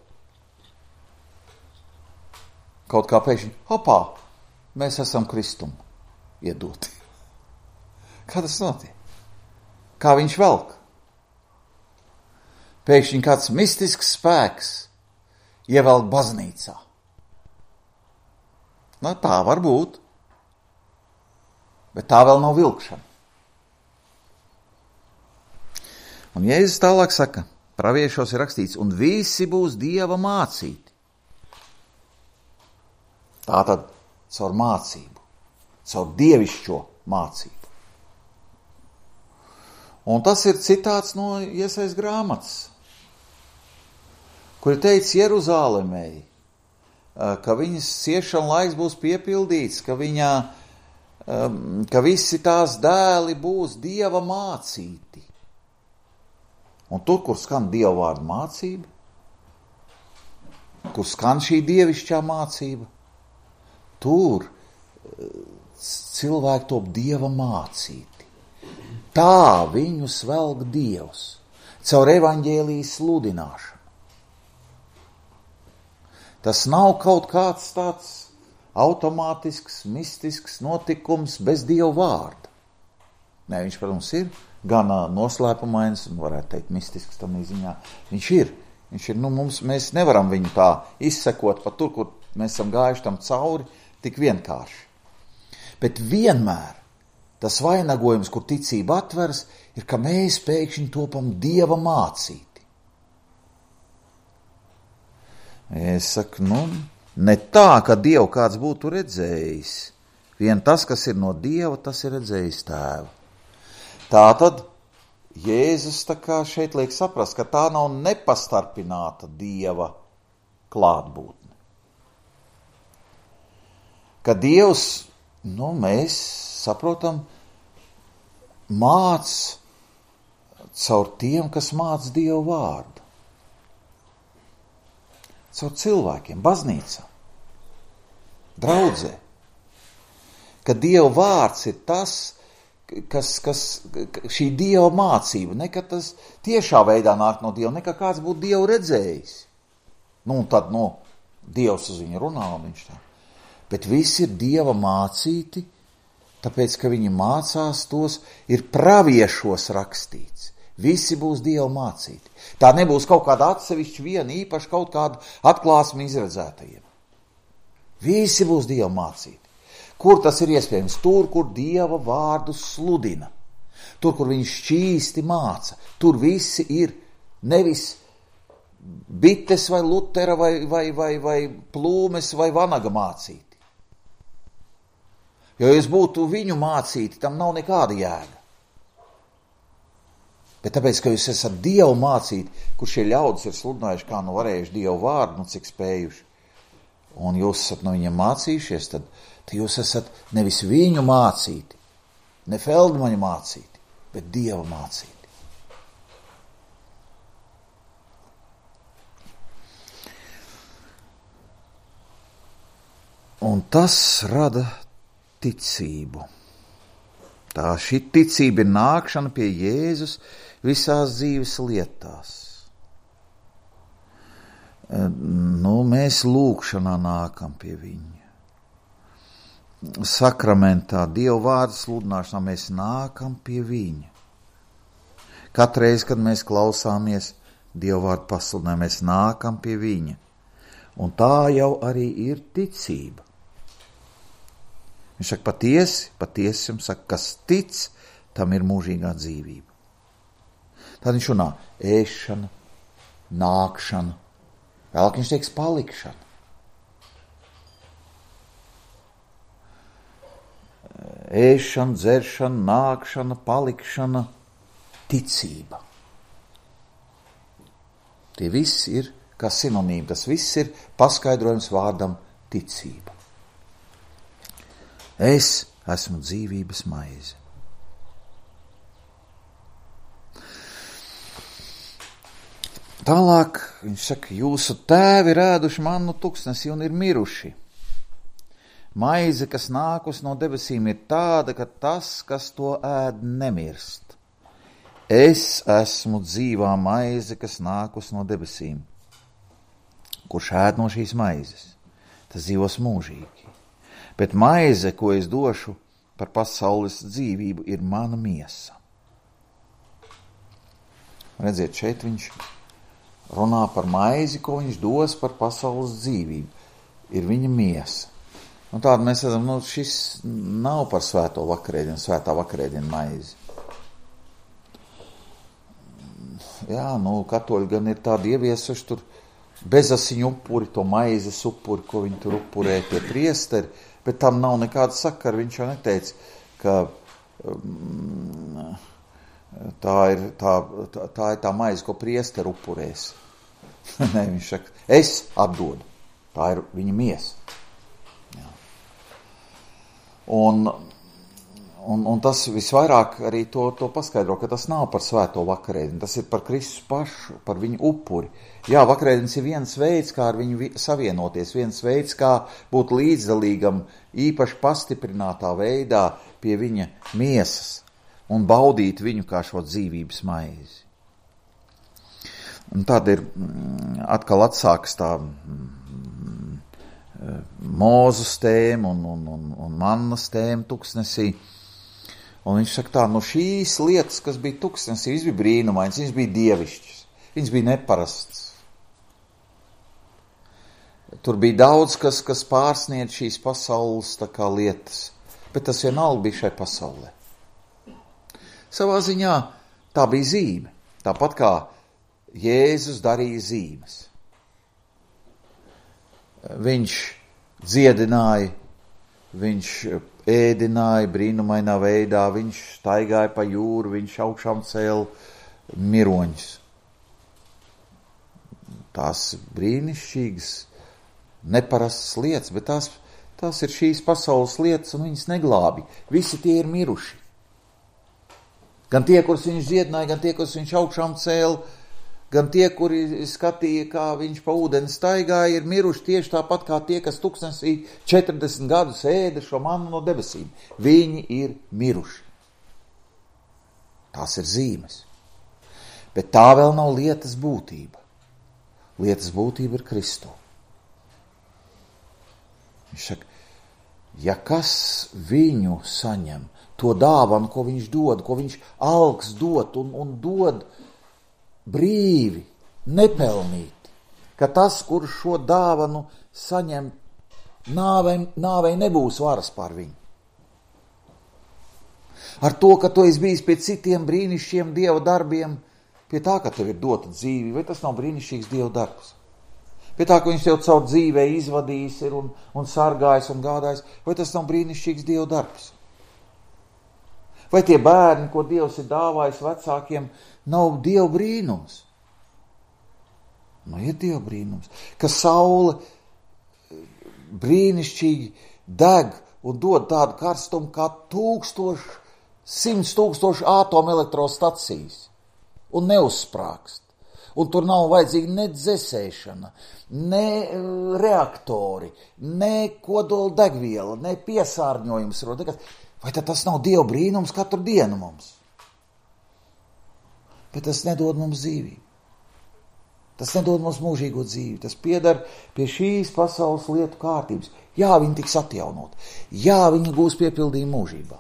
Kaut kā pēkšņi, hopā, mēs esam Kristumu iedoti. Kā tas notiek? Kā viņš velk? Pēkšņi kāds mistisks spēks ievelk baznīcā. Nu, tā var būt. Bet tā vēl nav vilkšana. Un Jēzus tālāk saka, praviešos ir rakstīts, un visi būs Dieva mācīti. Tātad caur mācību, caur dievišķo mācību. Un tas ir citāts no Iesajas grāmatas, kur ir teicis Jeruzālemei, ka viņas ciešana laiks būs piepildīts, ka, viņa, ka visi tās dēli būs Dieva mācīti. Un tur, kur skan Dieva vārda mācība, kur skan šī dievišķā mācība, tur cilvēki top Dieva mācīti. Tā viņus velk Dievs, caur evaņģēlijas sludināšanu. Tas nav kaut kāds tāds automātisks, mistisks notikums bez Dieva vārda. Nē, viņš, protams, ir gan noslēpumains, un varētu teikt mistisks tam ziņā. Viņš ir. Viņš ir, nu, mums, mēs nevaram viņu tā izsekot pa tur, kur mēs esam gājuši tam cauri, tik vienkārši. Bet vienmēr tas vainagojums, kur ticība atveras, ir, ka mēs pēkšņi topam Dieva mācīti. Es saku, nu, ne tā, ka Dievu kāds būtu redzējis. Vien tas, kas ir no Dieva, tas ir redzējis tēvu. Tātad Jēzus tā kā šeit liek saprast, ka tā nav nepastarpināta Dieva klātbūtne. Ka Dievs, nu, mēs saprotam, māc caur tiem, kas māc Dievu vārdu. Caur cilvēkiem, baznīcā. draudzē. Ka Dieva vārds ir tas, kas, kas šī Dieva mācība, ne ka tas tiešā veidā nāk no Dieva, ne ka kāds būtu Dievu redzējis. Nu, un tad, no, Dievs uz viņu runā, un viņš tā. Bet visi ir Dieva mācīti, tāpēc, ka viņi mācās tos, ir praviešos rakstīts. Visi būs Dieva mācīti. Tā nebūs kaut kāda atsevišķa viena īpaši kaut kāda atklāsme izredzētajiem. Visi būs Dieva mācīti. Kur tas ir iespējams? Tur, kur Dieva vārdu sludina. Tur, kur viņš šķīsti māca. Tur visi ir nevis bites vai Lutera vai, vai, vai, vai Plūmes vai Vanaga mācīti. Jo, ja jūs būtu viņu mācīti, tam nav nekāda jēga. Bet tāpēc, ka jūs esat Dievu mācīti, kur šie ļaudis ir sludinājuši, kā nu varējuši Dievu vārdu, nu cik spējuši, un jūs esat no viņiem mācījušies, tad, tad jūs esat nevis viņu mācīti, ne Feldmaņa mācīti, bet Dieva mācīti. Un tas rada ticību. Tā šī ticība ir nākšana pie Jēzus visās dzīves lietās. Nu, mēs lūgšanā nākam pie viņa. Sakramentā, Dieva vārdu sludināšanā mēs nākam pie viņa. Katreiz, kad mēs klausāmies Dieva vārdu pasludinājumu, mēs nākam pie viņa. Un tā jau arī ir ticība. Viņš saka, patiesi, patiesi jums saka, kas tic, tam ir mūžīgā dzīvība. Tad viņš runā ēšana, nākšana, vēlāk viņš teiks palikšana. Ēšana, dzeršana, nākšana, palikšana, ticība. Tie viss ir kā sinonīmi, tas viss ir paskaidrojums vārdam ticība. Es esmu dzīvības maize. Tālāk viņš saka, jūsu tēvi rēduši mannu tuksnesi un ir miruši. Maize, kas nākus no debesīm, ir tāda, ka tas, kas to ēd, nemirst. Es esmu dzīvā maize, kas nākus no debesīm. Kurš ēd no šīs maizes, tas dzīvos mūžīgi. Bet maize, ko es došu par pasaules dzīvību, ir mana miesa. Redziet, šeit viņš runā par maizi, ko viņš dos par pasaules dzīvību. Ir viņa miesa. Un tāda mēs redzam, nu, šis nav par svēto vakarēdienu, svētā vakarēdienu maizi. Jā, nu, katoļi gan ir tādi ieviesuši tur bezasiņu upuri, to maizes upuri, ko viņi tur upurē pie priesteri, bet tam nav nekāda sakara. Viņš jau neteica, ka um, tā, ir, tā, tā, tā ir tā maize, ko priesteri upurēs. Nē, viņš saka, es atdodu. Tā ir viņa miesa. Jā. Un, un, un tas visvairāk arī to, to paskaidro, ka tas nav par svēto vakarēdienu, tas ir par Kristus pašu, par viņu upuri. Jā, vakarēdienas ir viens veids, kā ar viņu savienoties, viens veids, kā būt līdzdalīgam īpaši pastiprinātā veidā pie viņa miesas un baudīt viņu kā šo dzīvības maizi. Un tad ir atkal atsākas tā Mūzes tēma un, un, un, un mannas tēma tuksnesī. Un viņš saka tā, no šīs lietas, kas bija tuksnesī, viņas bija brīnumains, viņas bija dievišķas, viņas bija neparasts. Tur bija daudz, kas, kas pārsniedz šīs pasaules tā kā lietas, bet tas vienalga bija šai pasaulē. Savā ziņā tā bija zīme, tāpat kā Jēzus darīja zīmes. Viņš dziedināja, viņš ēdināja brīnumainā veidā, viņš staigāja pa jūru, viņš augšām cēla miroņus. Tās brīnišķīgas, neparastas lietas, bet tās, tās ir šīs pasaules lietas, un viņas neglābi. Visi tie ir miruši. Gan tie, kurus viņš dziedināja, gan tie, kurus viņš augšām cēla, gan tie, kuri skatīja, kā viņš pa ūdeni staigāja, ir miruši tieši tāpat kā tie, kas tūkstnesī četrdesmit gadus ēda šo mannu no debesīm. Viņi ir miruši. Tās ir zīmes. Bet tā vēl nav lietas būtība. Lietas būtība ir Kristu. Viņš saka, ja kas viņu saņem, to dāvanu, ko viņš dod, ko viņš algs dot un, un dod brīvi, nepelnīti, ka tas, kurš šo dāvanu saņem, nāvei, nāvei nebūs varas pār viņu. Ar to, ka tu esi bijis pie citiem brīnišķiem Dieva darbiem, pie tā, ka tev ir dota dzīve, vai tas nav brīnišķīgs Dieva darbs? Pie tā, ka viņš tev caur dzīvē izvadījis ir un, un sargājis un gādājis, vai tas nav brīnišķīgs Dieva darbs? Vai tie bērni, ko Dievs ir dāvājis vecākiem, nav Dieva brīnums? Nu, ir Dieva brīnums, ka saule brīnišķīgi deg un dod tādu karstumu kā tūkstoši, simts tūkstoši atomu elektrostacijas un neuzsprākst. Un tur nav vajadzīga ne dzesēšana, ne reaktori, ne kodola degviela, ne piesārņojums. Vai tad tas nav Dieva brīnums katru dienu mums? Bet tas nedod mums dzīvību. Tas nedod mums mūžīgo dzīvi. Tas piedar pie šīs pasaules lietu kārtības. Jā, viņi tiks atjaunot. Jā, viņi gūs piepildījumu mūžībā.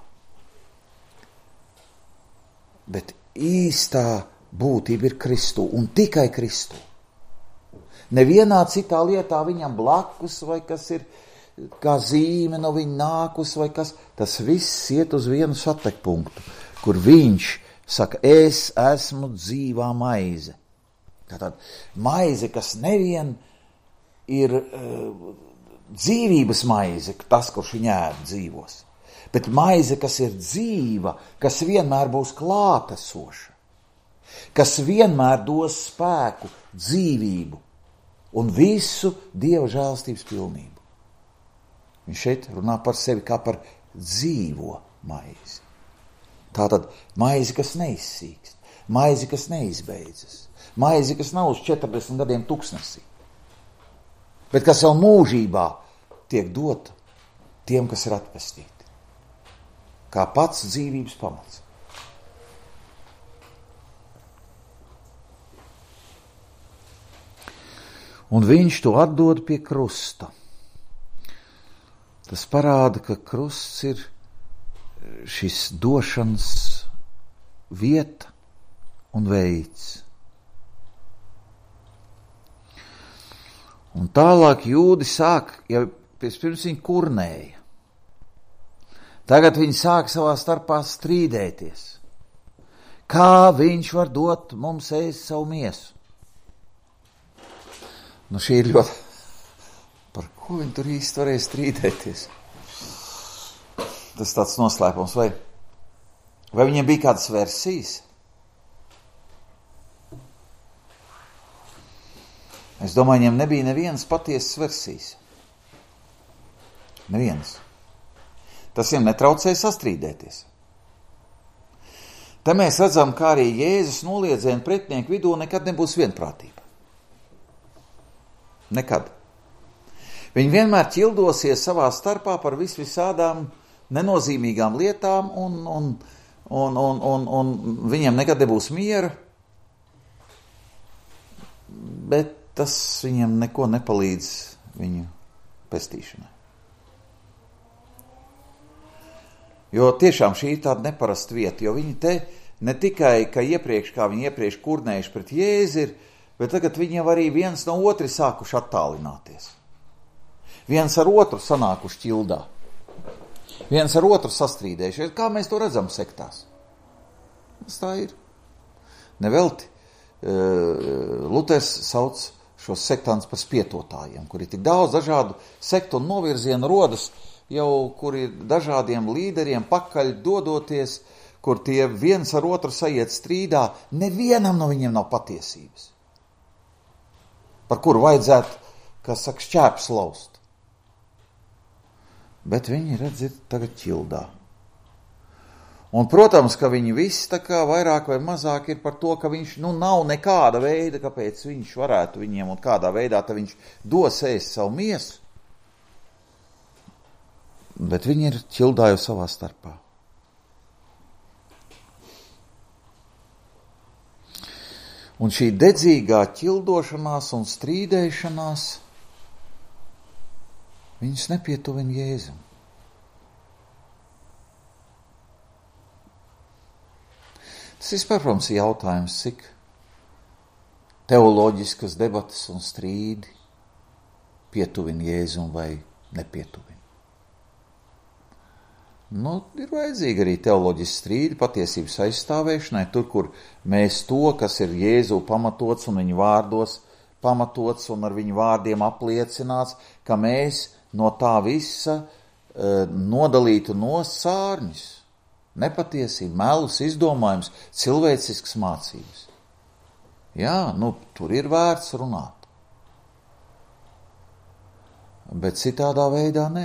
Bet īstā būtība ir Kristu un tikai Kristu. Nevienā citā lietā viņam blakus vai kas ir kā zīme no viņa nākus vai kas, tas viss iet uz vienu satekpunktu, kur viņš saka, es esmu dzīvā maize. Tātad maize, kas nevien ir uh, dzīvības maize, tas, kurš viņa ēd dzīvos, bet maize, kas ir dzīva, kas vienmēr būs klātesoša, kas vienmēr dos spēku, dzīvību un visu Dieva žēlstības pilnību. Viņš šeit runā par sevi kā par dzīvo maizi. Tātad maizi, kas neizsīkst, maizi, kas neizbeidzas, maizi, kas nav uz četrdesmit gadiem tūkstnesī, bet kas vēl mūžībā tiek dota tiem, kas ir atpestīti, kā pats dzīvības pamats. Un viņš to atdod pie krusta. Tas parāda, ka krusts ir šis došanas vieta un veids. Un tālāk jūdi sāk, ja pirms viņi kurnēja, tagad viņi sāk savā starpā strīdēties. Kā viņš var dot mums ēst savu miesu? Nu šī ir ļoti... Par ko viņi tur īsti varēja strīdēties? Tas tāds noslēpums, vai? Vai viņiem bija kādas versijas? Es domāju, viņiem nebija nevienas patiesas versijas. Nevienas. Tas viņiem netraucēja sastrīdēties. Te mēs redzam, kā arī Jēzus noliedzienu pretinieku vidū nekad nebūs vienprātība. Nekad. Viņi vienmēr ķildosies savā starpā par vis visādām nenozīmīgām lietām un, un, un, un, un, un viņiem nekad nebūs miera, bet tas viņiem neko nepalīdz viņu pestīšanai. Jo tiešām šī ir tāda neparasta vieta, jo viņi te ne tikai, ka iepriekš, kā viņi iepriekš kurnējuši pret Jēzu ir, bet tagad viņiem arī viens no otri sākuši attālināties. Viens ar otru sanākuši ķildā. Viens ar otru sastrīdējušies. Kā mēs to redzam sektās? Tas tā ir. Nevelti. Luters sauc šos sektantus par spietotājiem, kur ir tik daudz dažādu sektu un novirzienu rodas, jau kur ir dažādiem līderiem pakaļ dodoties, kur tie viens ar otru sajiet strīdā, nevienam no viņiem nav patiesības. Par kuru vajadzētu, kas saka, šķēps laust. Bet viņi, redz, ir tagad ķildā. Un, protams, ka viņi visi tā kā vairāk vai mazāk ir par to, ka viņš, nu, nav nekāda veida, kāpēc viņš varētu viņiem un kādā veidā tā viņš dos ēst savu miesu. Bet viņi ir ķildāju savā starpā. Un šī dedzīgā ķildošanās un strīdēšanās viņus nepietuvina Jēzum. Tas vispār, protams, ir jautājums, cik teoloģiskas debatas un strīdi pietuvina Jēzum vai nepietuvina. Nu, ir vajadzīgi arī teoloģiski strīdi patiesības aizstāvēšanai, tur, kur mēs to, kas ir Jēzu pamatots un viņa vārdos pamatots un ar viņu vārdiem apliecināts, ka mēs no tā visa uh, nodalītu no sārņus, nepatiesību, melus, izdomājums, cilvēcisks mācības. Jā, nu, tur ir vērts runāt. Bet citādā veidā nē.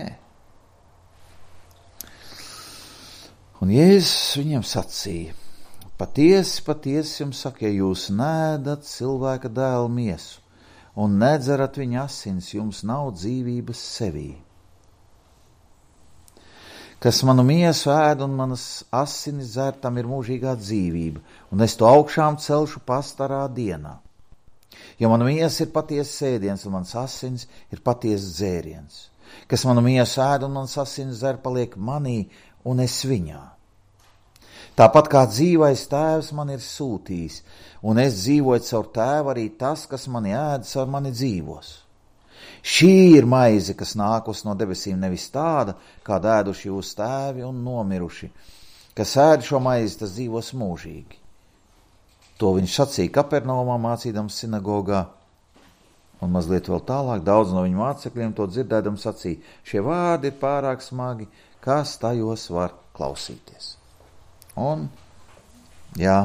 Un Jēzus viņiem sacīja, patiesi, patiesi jums saka, ja jūs neēdat cilvēka dēla miesu un nedzerat viņa asins, jums nav dzīvības sevī. Kas manu miesu ēd un manas asinis dzer, tam ir mūžīgā dzīvība, un es to augšām celšu pastarā dienā. Jo mana miesa ir patiesa ēdiens, un mans asins ir patiesa dzēriens. Kas manu miesu ēd un manas asinis dzer, paliek manī, un es viņā. Tāpat kā dzīvais tēvs man ir sūtījis, un es dzīvoju caur tēvu, arī tas, kas mani ēd, caur mani dzīvos. Šī ir maize, kas nākus no debesīm, nevis tāda, kā ēduši jūs tēvi un nomiruši. Kas ēd šo maizi, tas dzīvos mūžīgi. To viņš sacīja Kapernaumā, mācīdams sinagogā, un mazliet vēl tālāk daudz no viņu mācekļiem to dzirdēdam sacīja, šie vārdi ir pārāk smagi, kas tajos var klausīties. Un, jā,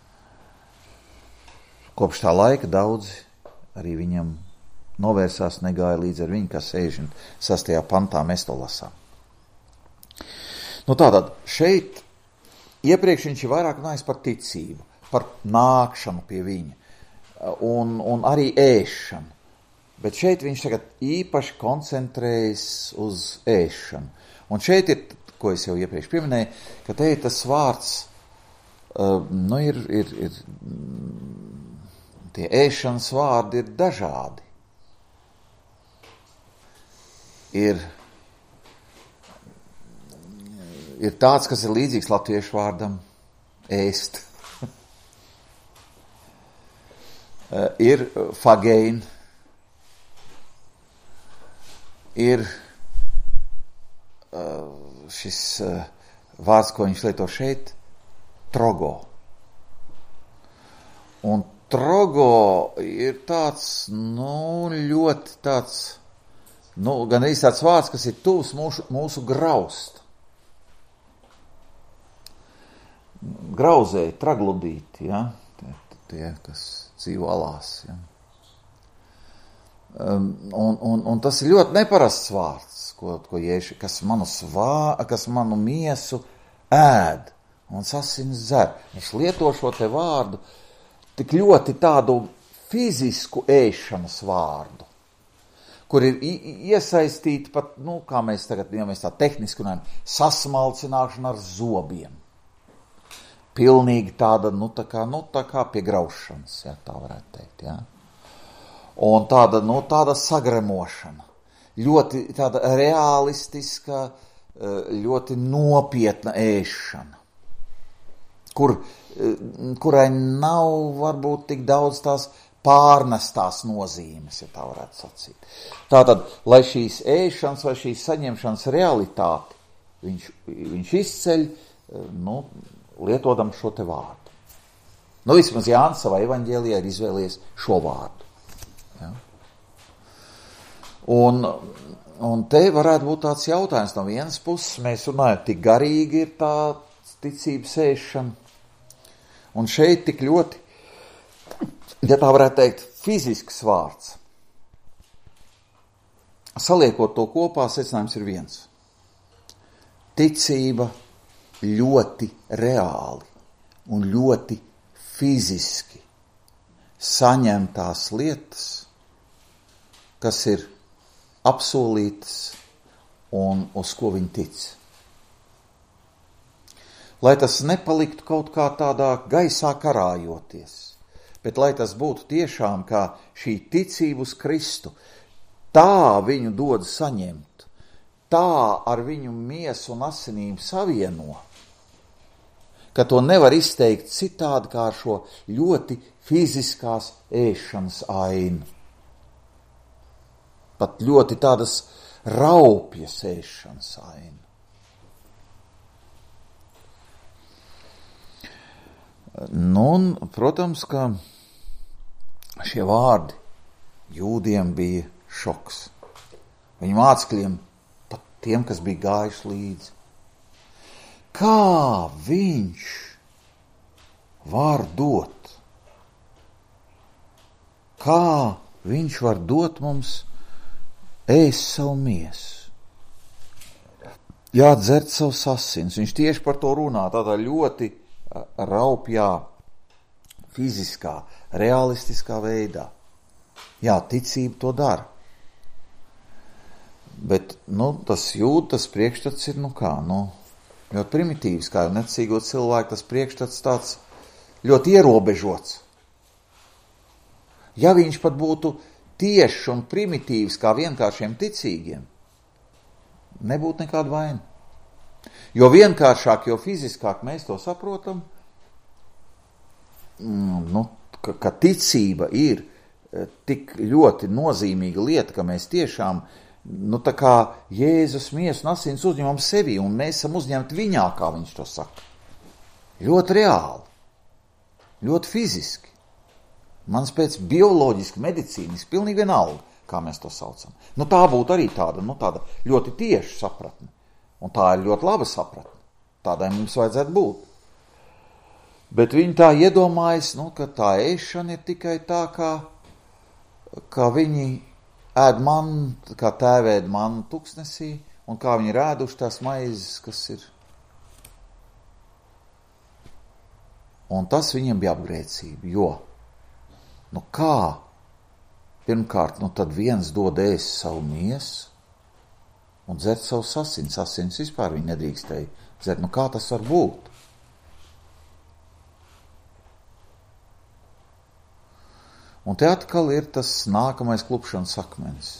kopš tā laika daudzi arī viņam novērsās, negāja līdz ar viņu, kas sešdesmit sastajā pantā mēs to lasām. Nu tātad, šeit iepriekš viņš ir vairāk runājis par ticību, par nākšanu pie viņa un, un arī ēšanu. Bet šeit viņš tagad īpaši koncentrējas uz ēšanu. Un šeit ir, ko es jau iepriekš pieminēju, ka te ir tas vārds, uh, nu ir, ir, ir, tie ēšanas vārdi ir dažādi. Ir, ir tāds, kas ir līdzīgs latviešu vārdam ēst. uh, ir fagein, ir uh, šis uh, vārds, ko viņš lieto šeit, trogo. Un trogo ir tāds, nu, ļoti tāds, nu, gan arī tāds vārds, kas ir tuvs mūsu, mūsu graust. Grauzēji, tragludīti, ja? tie, tie, kas dzīvo alās. Ja? Um, un, un, un tas ir ļoti neparasts vārds, ko, ko Jēzus, kas manu, svā, kas manu miesu ēd un sasins dzer. Viņš lieto šo te vārdu tik ļoti tādu fizisku ēšanas vārdu, kur ir iesaistīti pat, nu, kā mēs tagad, ja mēs tā tehniski runājam, sasmalcināšana ar zobiem. Pilnīgi tāda, nu, tā kā, nu, tā kā pie graušanas, ja, tā varētu teikt, ja. Un tāda, nu, tāda sagremošana, ļoti tāda realistiska, ļoti nopietna ēšana, kur, kurai nav varbūt tik daudz tās pārnestās nozīmes, ja tā varētu sacīt. Tātad, lai šīs ēšanas vai šīs saņemšanas realitāti viņš, viņš izceļ, nu, lietodam šo te vārdu. Nu, vismaz Jānis savā evaņģēlijā ir izvēlies šo vārdu. Ja? Un, un te varētu būt tāds jautājums no vienas puses, mēs runājam, tik garīgi ir tā ticības ēšana, un šeit tik ļoti, ja tā varētu teikt, fizisks vārds. Saliekot to kopā, secinājums ir viens. Ticība ļoti reāli un ļoti fiziski saņem tās lietas, kas ir apsolītas un uz ko viņi tic. Lai tas nepaliktu kaut kā tādā gaisā karājoties, bet lai tas būtu tiešām kā šī ticība uz Kristu, tā viņu dod saņemt, tā ar viņu miesu un asinīm savieno, ka to nevar izteikt citādi kā ar šo ļoti fiziskās ēšanas ainu. Pat ļoti tādas raupjas ēšanas ainu. Nu, un, protams, ka šie vārdi jūdiem bija šoks. Viņu mācekļiem, pat tiem, kas bija gājuši līdzi. Kā viņš var dot? Kā viņš var dot mums ēst savu miesu? Jādzert savus asins. Viņš tieši par to runā tādā ļoti raupjā, fiziskā, realistiskā veidā. Jā, ticība to dara. Bet, nu, tas jūt, tas priekšstats ir, nu kā, nu, ļoti primitīvs, kā jau necīgo cilvēku, tas priekšstats tāds ļoti ierobežots. Ja viņš pat būtu tieši un primitīvs kā vienkāršiem ticīgiem, nebūtu nekāda vaina. Jo vienkāršāk, jo fiziskāk mēs to saprotam, nu, ka, ka ticība ir tik ļoti nozīmīga lieta, ka mēs tiešām, nu, tā kā Jēzus miesu un asins uzņemam sevi, un mēs esam uzņemti viņā, kā viņš to saka. Ļoti reāli, ļoti fiziski. Mans pēc bioloģiski, medicīniski, pilnīgi vienalga, kā mēs to saucam. Nu, tā būtu arī tāda, nu, tāda ļoti tieša sapratne. Un tā ir ļoti laba sapratne. Tādai mums vajadzētu būt. Bet viņi tā iedomājas, nu, ka tā ēšana ir tikai tā, kā, kā viņi ēd manu, kā tēvi ēd manu tuksnesī, un kā viņi ir ēduši tās maizes, kas ir. Un tas viņiem bija apgrēcība, jo, nu kā, pirmkārt, nu tad viens dod ēst savu miesu, un dzert savus asins. Asins vispār viņi nedrīkstēja dzert. Nu kā tas var būt? Un te atkal ir tas nākamais klupšanas akmens.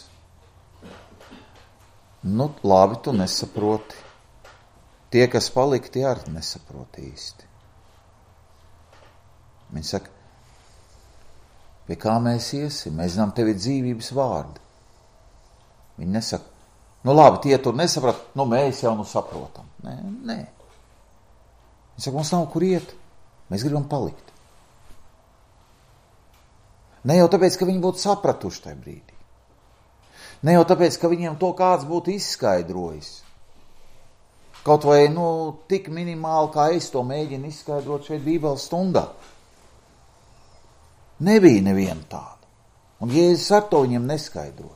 Nu, labi, tu nesaproti. Tie, kas palika, tie arī nesaprot īsti. Viņi saka, pie kā mēs iesim? Mēs zinām, tev ir dzīvības vārdi. Viņi nesaka, nu labi, tie tur nesaprat, nu mēs jau nu saprotam. Nē, nē. Viņi saka, mums nav kur iet, mēs gribam palikt. Ne jau tāpēc, ka viņi būtu sapratuši tajā brīdī. Ne jau tāpēc, ka viņiem to kāds būtu izskaidrojis. Kaut vai, nu, tik minimāli, kā es to mēģinu izskaidrot šeit Bībeles stundā. Nebija neviena tāda. Un Jēzus ar to viņiem neskaidroja.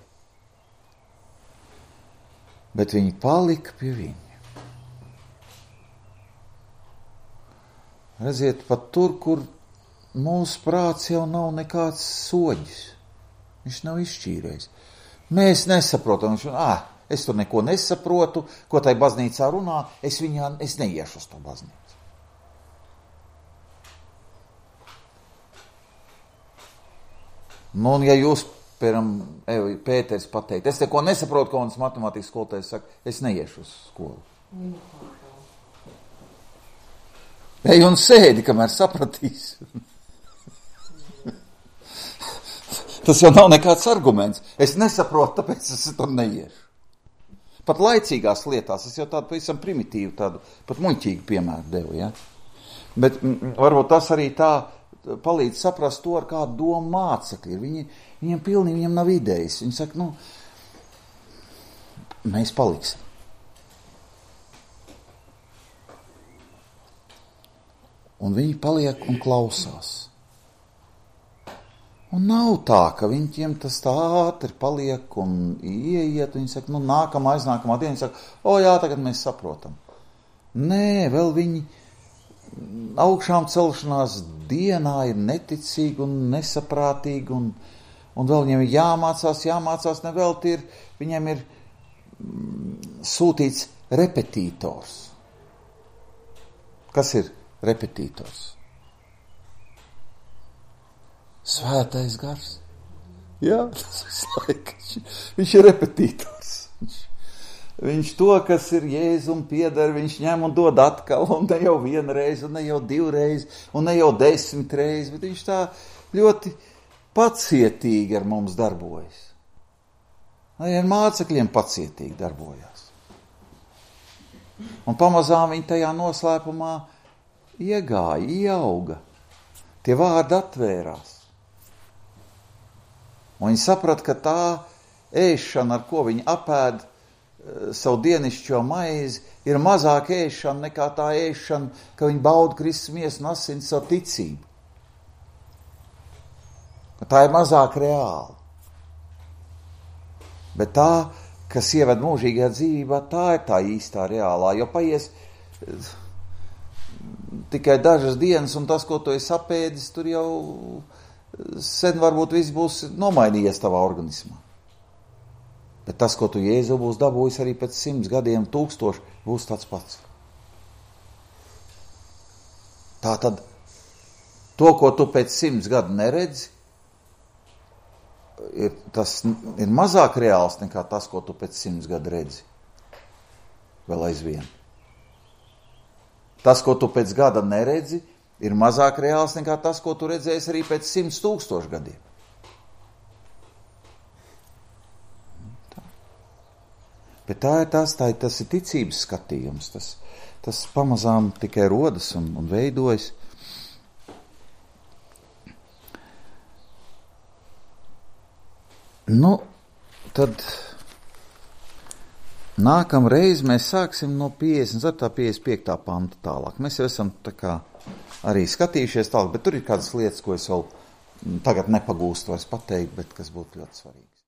Bet viņi palika pie viņa. Redziet, pat tur, kur mūsu prāts jau nav nekāds soģis. Viņš nav izšķīrējis. Mēs nesaprotam. Viņš, ah, es tur neko nesaprotu, ko tai baznīcā runā, es viņā, es neiešu uz to baznīcu. Nu, un ja jūs, piemēram, Pēters pateikt, es neko nesaprotu, ko mans matemātikas skolotājs saka, es neiešu uz skolu. Ej un sēdi, kamēr sapratīs. Tas jau nav nekāds arguments. Es nesaprotu, tāpēc es tur neiešu. Pat laicīgās lietās, es jau tādu pavisam primitīvu, tādu pat muļķīgu piemēru devu, ja? Bet m, varbūt tas arī tā palīdz saprast to, ar kādu domu mācekļi ir. Viņi, viņiem pilnīgi, viņiem nav idejas. Viņi saka, nu, mēs paliksim. Un viņi paliek un klausās. Un nav tā, ka viņiem tas tā ātri paliek un ieiet. Viņi saka, nu, nākamā, aiznākamā diena, viņi saka, o jā, tagad mēs saprotam. Nē, vēl viņi augšām celšanās dienā ir neticīgi un nesaprātīgi, un, un vēl viņiem ir jāmācās, jāmācās nevelti ir, viņiem ir mm, sūtīts repetītors. Kas ir repetītors? Svētais gars. Jā, tas visu laiku. Viņš ir repetītors. Viņš, viņš to, kas ir Jēzum pieder, viņš ņem un dod atkal, un ne jau vienreiz, un ne jau divreiz, un ne jau desmit reiz, bet viņš tā ļoti pacietīgi ar mums darbojas. Arī ar mācekļiem pacietīgi darbojās. Un pamazām viņi tajā noslēpumā iegāja, ieauga. Tie vārdi atvērās. Un viņi saprata, ka tā ēšana, ar ko viņi apēd e, savu dienišķo maizi, ir mazāk ēšana nekā tā ēšana, ka viņi bauda Kristus miesu un asins savu ticību. Ka tā ir mazāk reāla. Bet tā, kas ieved mūžīgajā dzīvībā, tā ir tā īstā reālā, jo paies e, tikai dažas dienas, un tas, ko tu esi apēdis, tur jau sen varbūt viss būs nomainījies tavā organismā. Bet tas, ko tu Jēzu būs dabūjis arī pēc simts gadiem, tūkstoši, būs tāds pats. Tātad, to, ko tu pēc simts gadu neredzi, ir, tas ir mazāk reāls nekā tas, ko tu pēc simts gadu redzi. Vēl aizvien. Tas, ko tu pēc gada neredzi, ir mazāk reāls nekā tas, ko tu redzēsi arī pēc simts tūkstošu gadiem. Tā. Bet tā ir tas, tā ir, tas ir ticības skatījums. Tas, tas pamazām tikai rodas un, un veidojas. Nu, tad nākamreiz mēs sāksim no piecdesmit ceturtā, piecdesmit piektā panta tālāk. Mēs jau esam tā kā arī skatījušies tālāk, bet tur ir kādas lietas, ko es vēl tagad nepagūstu vairs pateikt, bet kas būtu ļoti svarīgi.